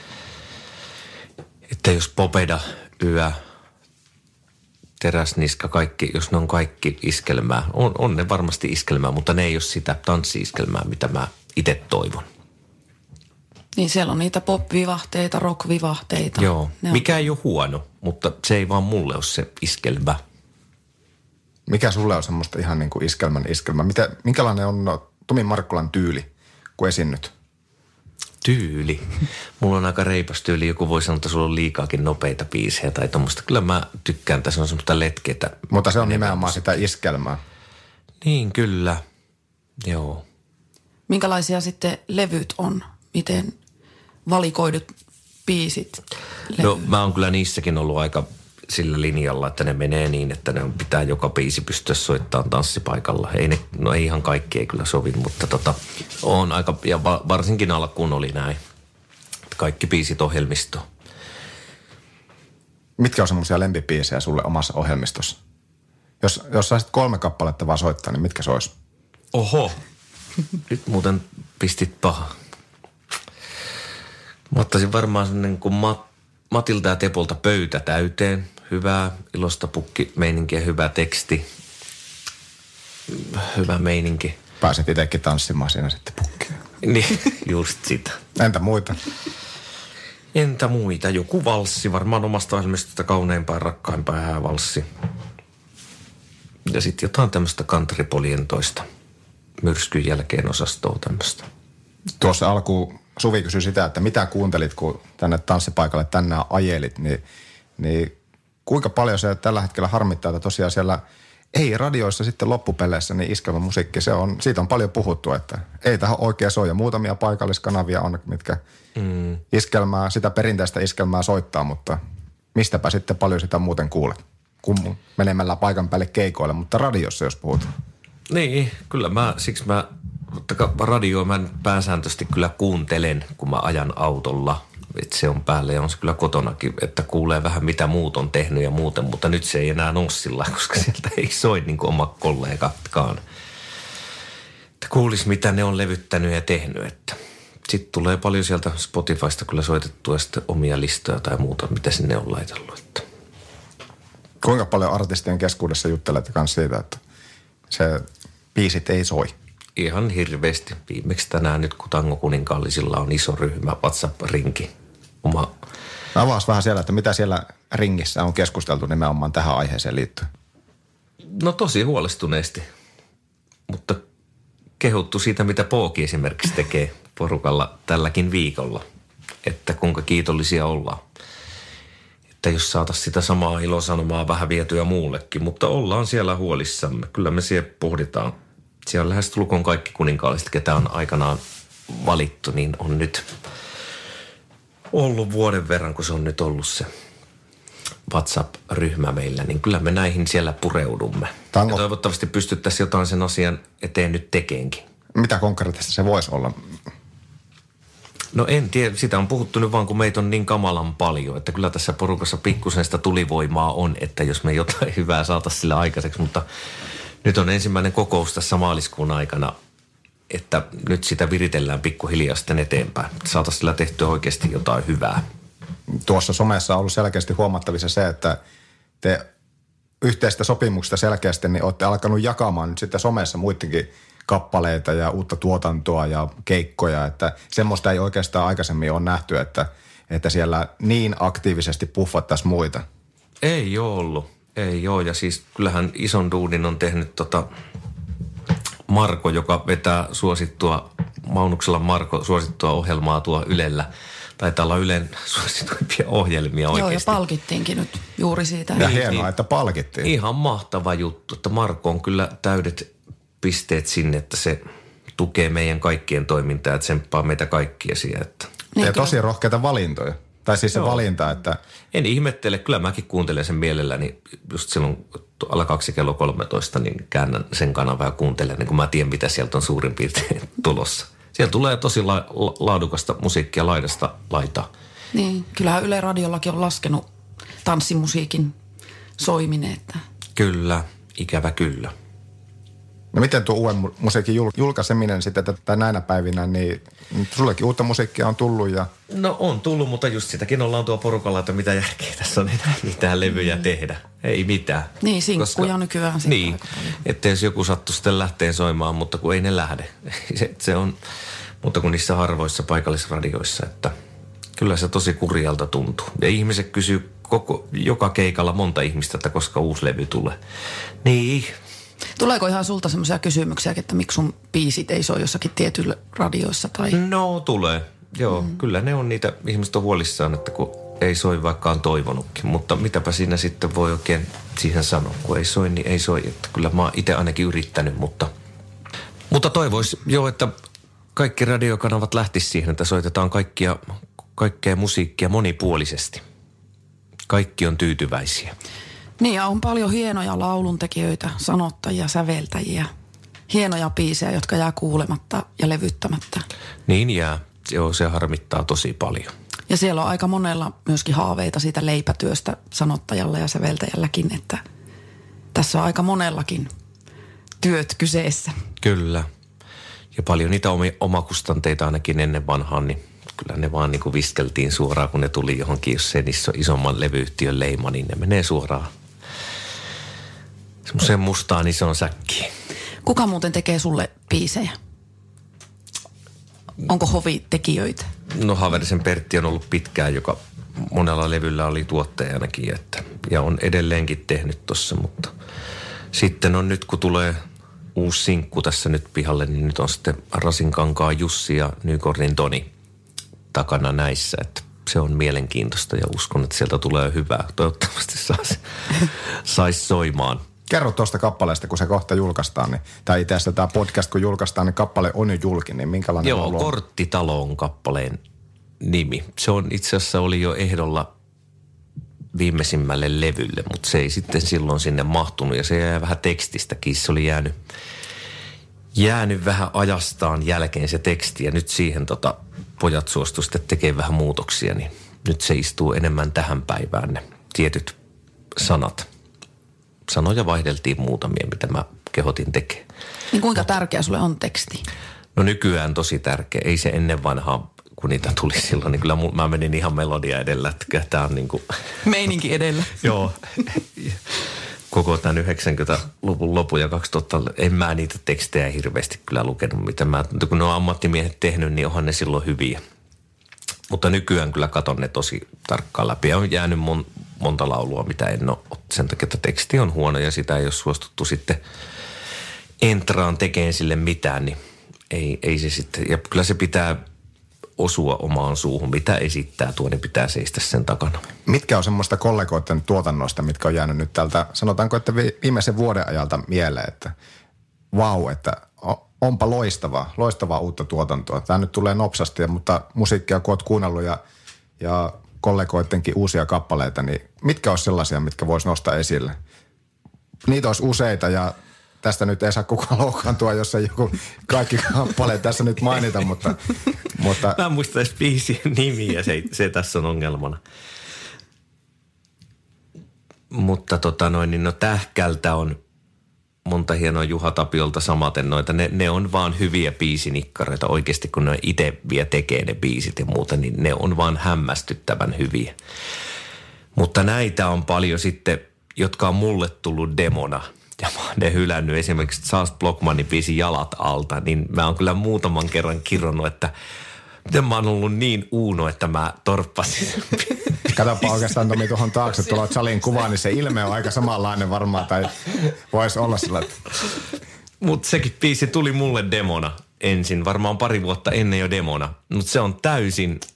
Että jos Popeda, Yö, Teräsniska, kaikki, jos ne on kaikki iskelmää, on ne varmasti iskelmää, mutta ne ei ole sitä tanssi-iskelmää, mitä mä itse toivon. Niin siellä on niitä pop-vivahteita, rock-vivahteita. Joo, mikä ei ole huono, mutta se ei vaan mulle ole se iskelmä. Mikä sulle on semmoista ihan niin kuin iskelmä? Minkälainen on Tomi Markkulan tyyli, kun esiinnyt? Tyyli? Mulla on aika reipas tyyli. Joku voi sanoa, että sulla on liikaakin nopeita biisejä tai tommoista. Kyllä mä tykkään, tässä on semmoista letkeitä. Mutta se on nimenomaan sitä iskelmää. Niin, kyllä. Joo. Minkälaisia sitten levyt on? Miten valikoidut biisit? No mä oon kyllä niissäkin ollut aika sillä linjalla, että ne menee niin, että ne pitää joka biisi pystyä soittamaan tanssipaikalla. Ei ihan kaikki ei kyllä sovi, mutta on aika, ja varsinkin alkuun oli näin. Kaikki biisit ohjelmistoon. Mitkä on semmoisia lempibiisejä sulle omassa ohjelmistossa? Jos saisit 3 kappaletta vaan soittaa, niin mitkä se olisi? Oho, nyt muuten pistit paha. Mä ottaisin varmaan sellainen kuin Matilta ja Tepolta Pöytä täyteen. Hyvää ilosta pukkimeininkiä, hyvä teksti. Hyvä meininki. Pääset itsekin tanssimaan siinä sitten pukkiin. Niin, just sitä. Entä muita? Entä muita? Joku valssi, varmaan omasta ohjelmistosta Kauneimpaa ja Rakkaimpaa ja häävalssi. Ja sitten jotain tämmöistä countrypolientoista. Myrskyn jälkeen osastoa tämmöistä. Tuossa alkuun Suvi kysyi sitä, että mitä kuuntelit, kun tänne tanssipaikalle tänne ajelit, niin kuinka paljon se tällä hetkellä harmittaa, että tosiaan siellä ei radioissa sitten loppupeleissä niin iskelmä musiikki, siitä on paljon puhuttu, että ei tähän oikein soi ja muutamia paikalliskanavia on, mitkä iskelmää, sitä perinteistä iskelmää soittaa, mutta mistäpä sitten paljon sitä muuten kuulet, kun menemällä paikan päälle keikoille, mutta radiossa jos puhutaan. Niin, kyllä siksi mä radioa mä pääsääntöisesti kyllä kuuntelen, kun mä ajan autolla. Että se on päällä ja on se kyllä kotonakin, että kuulee vähän mitä muut on tehnyt ja muuten, mutta nyt se ei enää ole sillä, koska sieltä ei soi niin kuin oma kollegatkaan. Että kuulisi mitä ne on levyttänyt ja tehnyt, että sitten tulee paljon sieltä Spotifysta kyllä soitettua sitten omia listoja tai muuta, mitä sinne on laitellut. Että. Kuinka paljon artistien keskuudessa juttelette kanssa siitä, että se biisit ei soi? Ihan hirveästi. Viimeksi tänään nyt, kun Tango Kuninkaallisilla on iso ryhmä, WhatsApp-rinki. Avaas vähän siellä, että mitä siellä ringissä on keskusteltu nimenomaan tähän aiheeseen liittyen. No tosi huolestuneesti, mutta kehuttu siitä, mitä Pooki esimerkiksi tekee porukalla tälläkin viikolla. Että kuinka kiitollisia ollaan. Että jos saataisiin sitä samaa ilosanomaa vähän vietyä muullekin, mutta ollaan siellä huolissamme. Kyllä me siellä pohditaan. Siellä on lähestulkoon kaikki kuninkaalliset, ketä on aikanaan valittu, niin on nyt ollut vuoden verran, kun se on nyt ollut se WhatsApp-ryhmä meillä, niin kyllä me näihin siellä pureudumme. Ja toivottavasti pystyttäisiin jotain sen asian eteen nyt tekeenkin. Mitä konkreettisesti se voisi olla? No en tiedä, sitä on puhuttu nyt vaan, kun meitä on niin kamalan paljon, että kyllä tässä porukassa pikkusen sitä tulivoimaa on, että jos me jotain hyvää saataisiin sillä aikaiseksi, mutta nyt on ensimmäinen kokous tässä maaliskuun aikana, että nyt sitä viritellään pikkuhiljaa sitten eteenpäin. Saataisiin sillä tehtyä oikeasti jotain hyvää. Tuossa somessa on ollut selkeästi huomattavissa se, että te yhteistä sopimuksesta selkeästi niin olette alkanut jakamaan nyt sitten somessa muidenkin kappaleita ja uutta tuotantoa ja keikkoja, että semmoista ei oikeastaan aikaisemmin ole nähty, että siellä niin aktiivisesti puffattaisiin muita. Ei ole ollut. Ei joo, ja siis kyllähän ison duudin on tehnyt Marko, joka vetää Maunuksella Marko suosittua ohjelmaa tuo Ylellä. Taitaa olla Ylen suosituimpia ohjelmia oikeasti. Joo, ja palkittiinkin nyt juuri siitä. Ja hienoa, että palkittiin. Ihan mahtava juttu, että Marko on kyllä pisteet sinne, että se tukee meidän kaikkien toimintaa ja tsemppaa meitä kaikkia siihen. Että. Niin, ja tosi rohkeita valintoja. Tai siis se valinta, että... En ihmettele, kyllä mäkin kuuntelen sen mielelläni. Just silloin alla 2 kello 13, niin käännän sen kanavan ja kuuntelen, niin kun mä tiedän, mitä sieltä on suurin piirtein tulossa. Siellä tulee tosi laadukasta musiikkia laidasta laitaa. Niin, kyllähän Yle Radiollakin on laskenut tanssimusiikin soiminen. Että... Kyllä, ikävä kyllä. No miten tuo uuden musiikin julkaiseminen sitten, että näinä päivinä, niin sullekin uutta musiikkia on tullut ja... No on tullut, mutta just sitäkin ollaan tuo porukalla, että mitä järkeä tässä on enää mitään levyjä tehdä. Ei mitään. Niin, sinkkuja nykyään sitten. Niin, että jos joku sattuu sitten lähteen soimaan, mutta kun ei ne lähde. Se on, mutta kun niissä harvoissa paikallisradioissa, että kyllä se tosi kurjalta tuntuu. Ja ihmiset kysyy joka keikalla monta ihmistä, että koska uusi levy tulee. Niin. Tuleeko ihan sulta semmoisia kysymyksiä, että miksi sun biisit ei soi jossakin tietyillä radioissa? Tai... No tulee, joo. Kyllä ne on niitä, ihmiset on huolissaan, että kun ei soi vaikka on toivonutkin. Mutta mitäpä siinä sitten voi oikein siihen sanoa, kun ei soi, niin ei soi. Että kyllä mä oon itse ainakin yrittänyt, mutta toivois jo, että kaikki radiokanavat lähtis siihen, että soitetaan kaikkea musiikkia monipuolisesti. Kaikki on tyytyväisiä. Niin ja on paljon hienoja lauluntekijöitä, sanottajia, säveltäjiä. Hienoja biisejä, jotka jää kuulematta ja levyttämättä. Niin jää. Joo, se harmittaa tosi paljon. Ja siellä on aika monella myöskin haaveita siitä leipätyöstä sanottajalla ja säveltäjälläkin, että tässä on aika monellakin työt kyseessä. Kyllä. Ja paljon niitä omakustanteita ainakin ennen vanhaan, niin kyllä ne vaan niin kuin viskeltiin suoraan, kun ne tuli johonkin, jos se isomman levyyhtiön leima, niin ne menee suoraan semmoiseen mustaan isoon säkkiin. Kuka muuten tekee sulle biisejä? Onko hovitekijöitä? No Haverisen Pertti on ollut pitkään, joka monella levyllä oli tuottajanakin, ja on edelleenkin tehnyt tossa, mutta sitten on nyt, kun tulee uusi sinkku tässä nyt pihalle, niin nyt on sitten Rasinkankaan Jussi ja Nykordin Toni takana näissä, että se on mielenkiintoista ja uskon, että sieltä tulee hyvää. Toivottavasti saisi soimaan. Kerro tuosta kappaleesta, kun se kohta julkaistaan, niin, tai itse asiassa tämä podcast, kun julkaistaan, niin kappale on jo julkin, niin minkälainen Joo, on? Korttitalo on kappaleen nimi. Se on itse asiassa oli jo ehdolla viimeisimmälle levylle, mutta se ei sitten silloin sinne mahtunut ja se jäi vähän tekstistäkin. Se oli jäänyt vähän ajastaan jälkeen se teksti ja nyt siihen pojat suostu sitten tekemään vähän muutoksia, niin nyt se istuu enemmän tähän päivään ne tietyt sanat. Sanoja vaihdeltiin muutamia, mitä mä kehotin tekemään. Niin kuinka tärkeä sulle on teksti? No nykyään tosi tärkeä. Ei se ennen vanhaa, kun niitä tuli silloin, niin kyllä mä menin ihan melodia edellä. Että tää on niin kuin... Meininki edellä. Joo. Koko tämän 90-luvun lopun ja 2000, en mä niitä tekstejä hirveästi kyllä lukenut, mitä kun ne on ammattimiehet tehnyt, niin onhan ne silloin hyviä. Mutta nykyään kyllä katon ne tosi tarkkaan läpi ja on jäänyt monta laulua, mitä en ole. Sen takia, että teksti on huono ja sitä ei ole suostuttu sitten entraan tekemään sille mitään, niin ei se sitten. Ja kyllä se pitää osua omaan suuhun. Mitä esittää tuo, niin pitää seistä sen takana. Mitkä on semmoista kollegoiden tuotannoista, mitkä on jäänyt nyt tältä, sanotaanko, että viimeisen vuoden ajalta mieleen, että vau, että onpa loistavaa uutta tuotantoa. Tämä nyt tulee nopsasti, mutta musiikkia kun olet kuunnellut ja kollegoidenkin uusia kappaleita, niin mitkä olisi sellaisia, mitkä voisi nostaa esille? Niitä olisi useita ja tästä nyt ei saa kukaan loukkaantua, jos ei joku kaikki kappaleet tässä nyt mainita, mutta... Mä en muista edes biisien nimiä, se tässä on ongelmana. Mutta niin no Tähkältä on monta hienoa Juha Tapiolta samaten noita. Ne on vaan hyviä biisinikkareita oikeasti, kun ne itse vielä tekee ne biisit ja muuta, niin ne on vaan hämmästyttävän hyviä. Mutta näitä on paljon sitten, jotka on mulle tullut demona. Ja mä oon ne hylännyt esimerkiksi Charles Blockmanin biisi Jalat alta, niin mä oon kyllä muutaman kerran kirjonnut, että miten mä oon ollut niin uuno, että mä torppasin. Katsopa oikeastaan Tomi tuohon taakse, tuolla Charlien kuvaan, niin se ilme on aika samanlainen varmaan, tai voisi olla sillä. Mutta sekin biisi tuli mulle demona ensin, varmaan pari vuotta ennen jo demona. Mutta se on täysin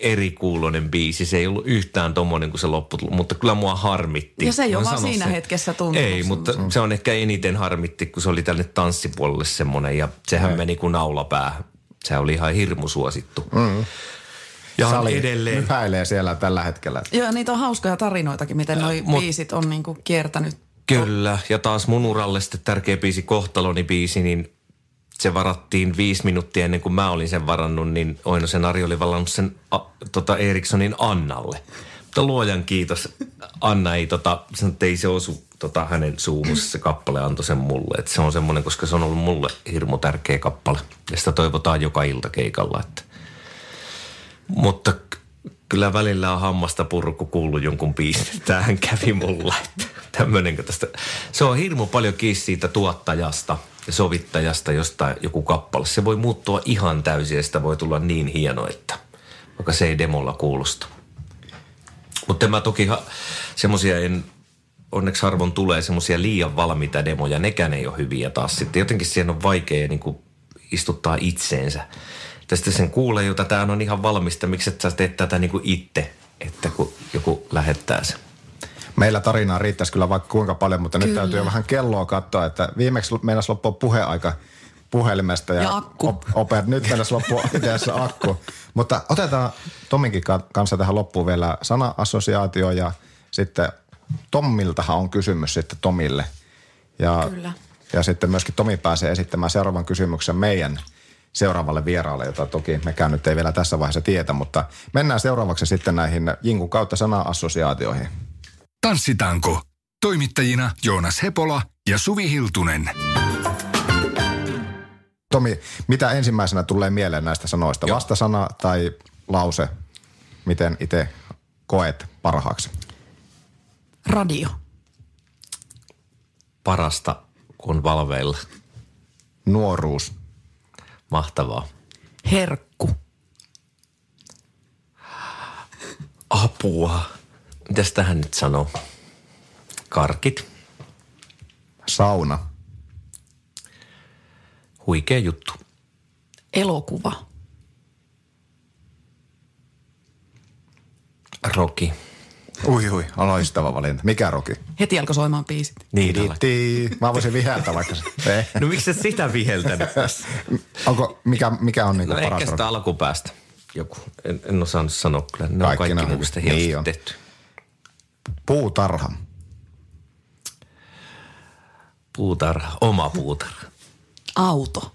erikuuloinen biisi. Se ei ollut yhtään tommoinen kuin se lopputulos, mutta kyllä mua harmitti. Ja se ei ole vaan siinä hetkessä tuntunut. Ei, mutta se on ehkä eniten harmitti, kun se oli tälle tanssipuolelle semmoinen ja sehän meni kuin naulapäähän. Se oli ihan hirmu suosittu. Ja Sali edelleen myhäilee siellä tällä hetkellä. Joo, niitä on hauskoja tarinoitakin, miten noi biisit on niinku kiertänyt. Kyllä, ja taas mun uralle sitten tärkeä biisi, Kohtaloni-biisi, niin se varattiin 5 minuuttia ennen kuin mä olin sen varannut, niin Oinosen Ari oli vallannut sen Erikssonin Annalle. Mutta luojan kiitos, Anna ei sanoi, että ei se osu hänen suumussa, se kappale antoi sen mulle. Että se on semmoinen, koska se on ollut mulle hirmu tärkeä kappale. Ja sitä toivotaan joka ilta keikalla. Mutta kyllä välillä on hammasta purku kuullut jonkun biisin. Tämähän kävi mulla, että tämmöinen tästä. Se on hirmu paljon kiinni siitä tuottajasta ja sovittajasta jostain joku kappale. Se voi muuttua ihan täysin ja sitä voi tulla niin hieno, että vaikka se ei demolla kuulosta. Mutta mä toki semmosia onneksi harvoin tulee semmosia liian valmiita demoja. Nekään ei ole hyviä taas sitten. Jotenkin siihen on vaikea niin kuin istuttaa itseensä. Tästä sen kuulee, jota tämä on ihan valmista. Miksi et sä teet tätä niin kuin itse, että kun joku lähettää sen? Meillä tarinaa riittäisi kyllä vaikka kuinka paljon, mutta nyt täytyy jo vähän kelloa katsoa, että viimeksi meinasi loppua puheaika puhelimesta. Ja akku. Nyt meinasi loppua ideassa akku. Mutta otetaan Tominkin kanssa tähän loppuun vielä sana-assosiaatio ja sitten Tommiltahan on kysymys sitten Tomille. Kyllä. Ja sitten myöskin Tomi pääsee esittämään seuraavan kysymyksen meidän seuraavalle vieraalle, jota toki mekään nyt ei vielä tässä vaiheessa tietä, mutta mennään seuraavaksi sitten näihin Jinkun kautta sana-assosiaatioihin. Tanssitanko. Toimittajina Joonas Hepola ja Suvi Hiltunen. Tomi, mitä ensimmäisenä tulee mieleen näistä sanoista? Joo. Vastasana tai lause? Miten itse koet parhaaksi? Radio. Parasta, kun valveilla. Nuoruus. Mahtavaa. Herkku. Apua. Mitäs tähän nyt sanoo? Karkit. Sauna. Huikea juttu. Elokuva. Roki. Ui, loistava valinta. Mikä roki? Heti alkoi soimaan biisit. Niin, Mä voisin viheltää vaikka se. no miksi et sitä viheltänyt tässä? Onko, mikä on niinku No paras ehkä sitä roki? alkupäästä joku. En osannut sanoa kyllä. Ne Kaikki on ne kaikki on mun mielestä hyvin. hienosti Niin on. tehty. Puutarha. Puutarha. Oma puutarha. Auto.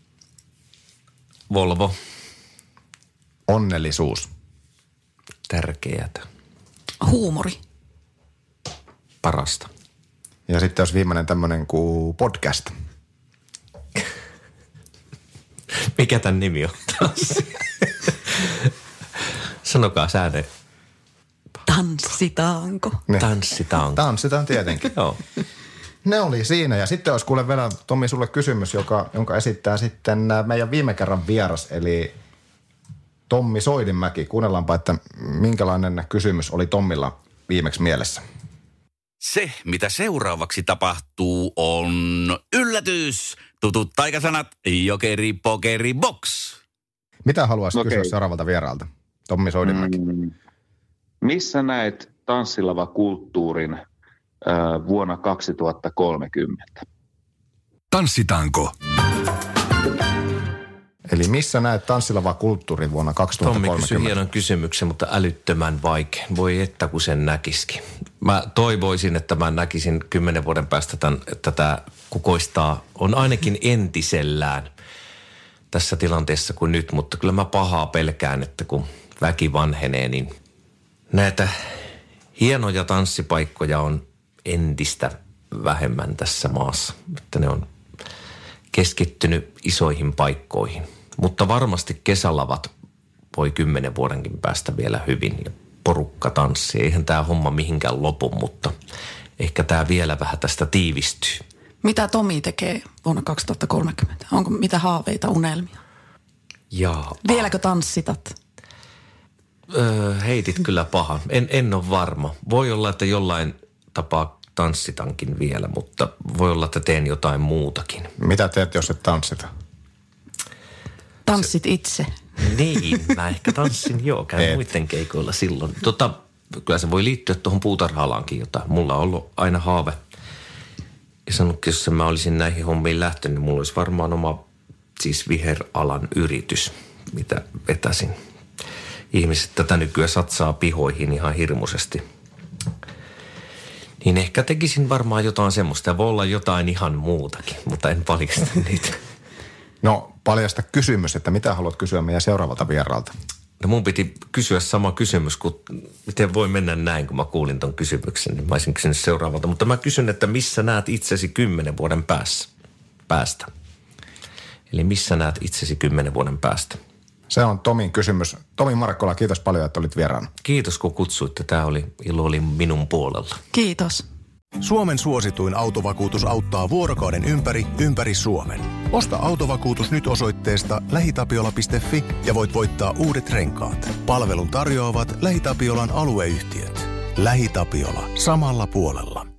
Volvo. Onnellisuus. Tärkeätä. Huumori. Parasta. Ja sitten jos viimeinen tämmöinen kuin podcast. Mikä tämän nimi on taas? Sanokaa sääne. Tanssitaanko? Tanssitaan. Tanssitaan tietenkin. Joo. Ne oli siinä. Ja sitten olisi kuule vielä, Tomi, sulle kysymys, jonka esittää sitten meidän viime kerran vieras, eli Tommi Soidinmäki. Kuunnellaanpa, että minkälainen kysymys oli Tommilla viimeksi mielessä. Se, mitä seuraavaksi tapahtuu, on yllätys. Tutut taikasanat, jokeri, pokeri, box. Mitä haluaisit kysyä seuraavalta vieraalta, Tommi Soidinmäki? Missä näet tanssilava-kulttuurin vuonna 2030? Tanssitanko. Eli missä näet tanssilava kulttuurin vuonna Tommi 2030? kysyi hienon kysymyksen, mutta älyttömän vaikein. Voi että kun sen näkisikin. Mä toivoisin, että mä näkisin 10 vuoden päästä että tämä kukoistaa on ainakin entisellään tässä tilanteessa kuin nyt. Mutta kyllä mä pahaa pelkään, että kun väki vanhenee, niin näitä hienoja tanssipaikkoja on entistä vähemmän tässä maassa. Että ne on keskittynyt isoihin paikkoihin. Mutta varmasti kesälavat voi 10 vuodenkin päästä vielä hyvin ja porukka tanssii. Eihän tämä homma mihinkään lopu, mutta ehkä tämä vielä vähän tästä tiivistyy. Mitä Tomi tekee vuonna 2030? Onko mitä haaveita, unelmia? Jaa. Vieläkö tanssitat? Heitit kyllä pahan. En ole varma. Voi olla, että jollain tapaa tanssitankin vielä, mutta voi olla, että teen jotain muutakin. Mitä teet, jos et tanssita? Tanssit itse. Niin, mä ehkä tanssin käyn muiden keikoilla silloin. Kyllä se voi liittyä tuohon puutarha-alaankin, jota mulla on ollut aina haave. Ja sanonkin, jos mä olisin näihin hommiin lähtenyt, niin mulla olisi varmaan oma siis viheralan yritys, mitä vetäisin. Ihmiset tätä nykyään satsaa pihoihin ihan hirmuisesti. Niin ehkä tekisin varmaan jotain semmoista ja voi olla jotain ihan muutakin, mutta en paljasta niitä. No paljasta kysymys, että mitä haluat kysyä meidän seuraavalta vieraalta? No mun piti kysyä sama kysymys, kuin miten voi mennä näin, kun mä kuulin ton kysymyksen. Niin mä olisin kysynyt seuraavalta, mutta mä kysyn, että missä näet itsesi 10 vuoden päästä? Eli missä näet itsesi 10 vuoden päästä? Se on Tomin kysymys. Tomi Markkola, kiitos paljon, että olit vieraana. Kiitos, kun kutsuitte. Ilo oli minun puolella. Kiitos. Suomen suosituin autovakuutus auttaa vuorokauden ympäri Suomen. Osta autovakuutus nyt osoitteesta lähitapiola.fi ja voit voittaa uudet renkaat. Palvelun tarjoavat LähiTapiolan alueyhtiöt. LähiTapiola. Samalla puolella.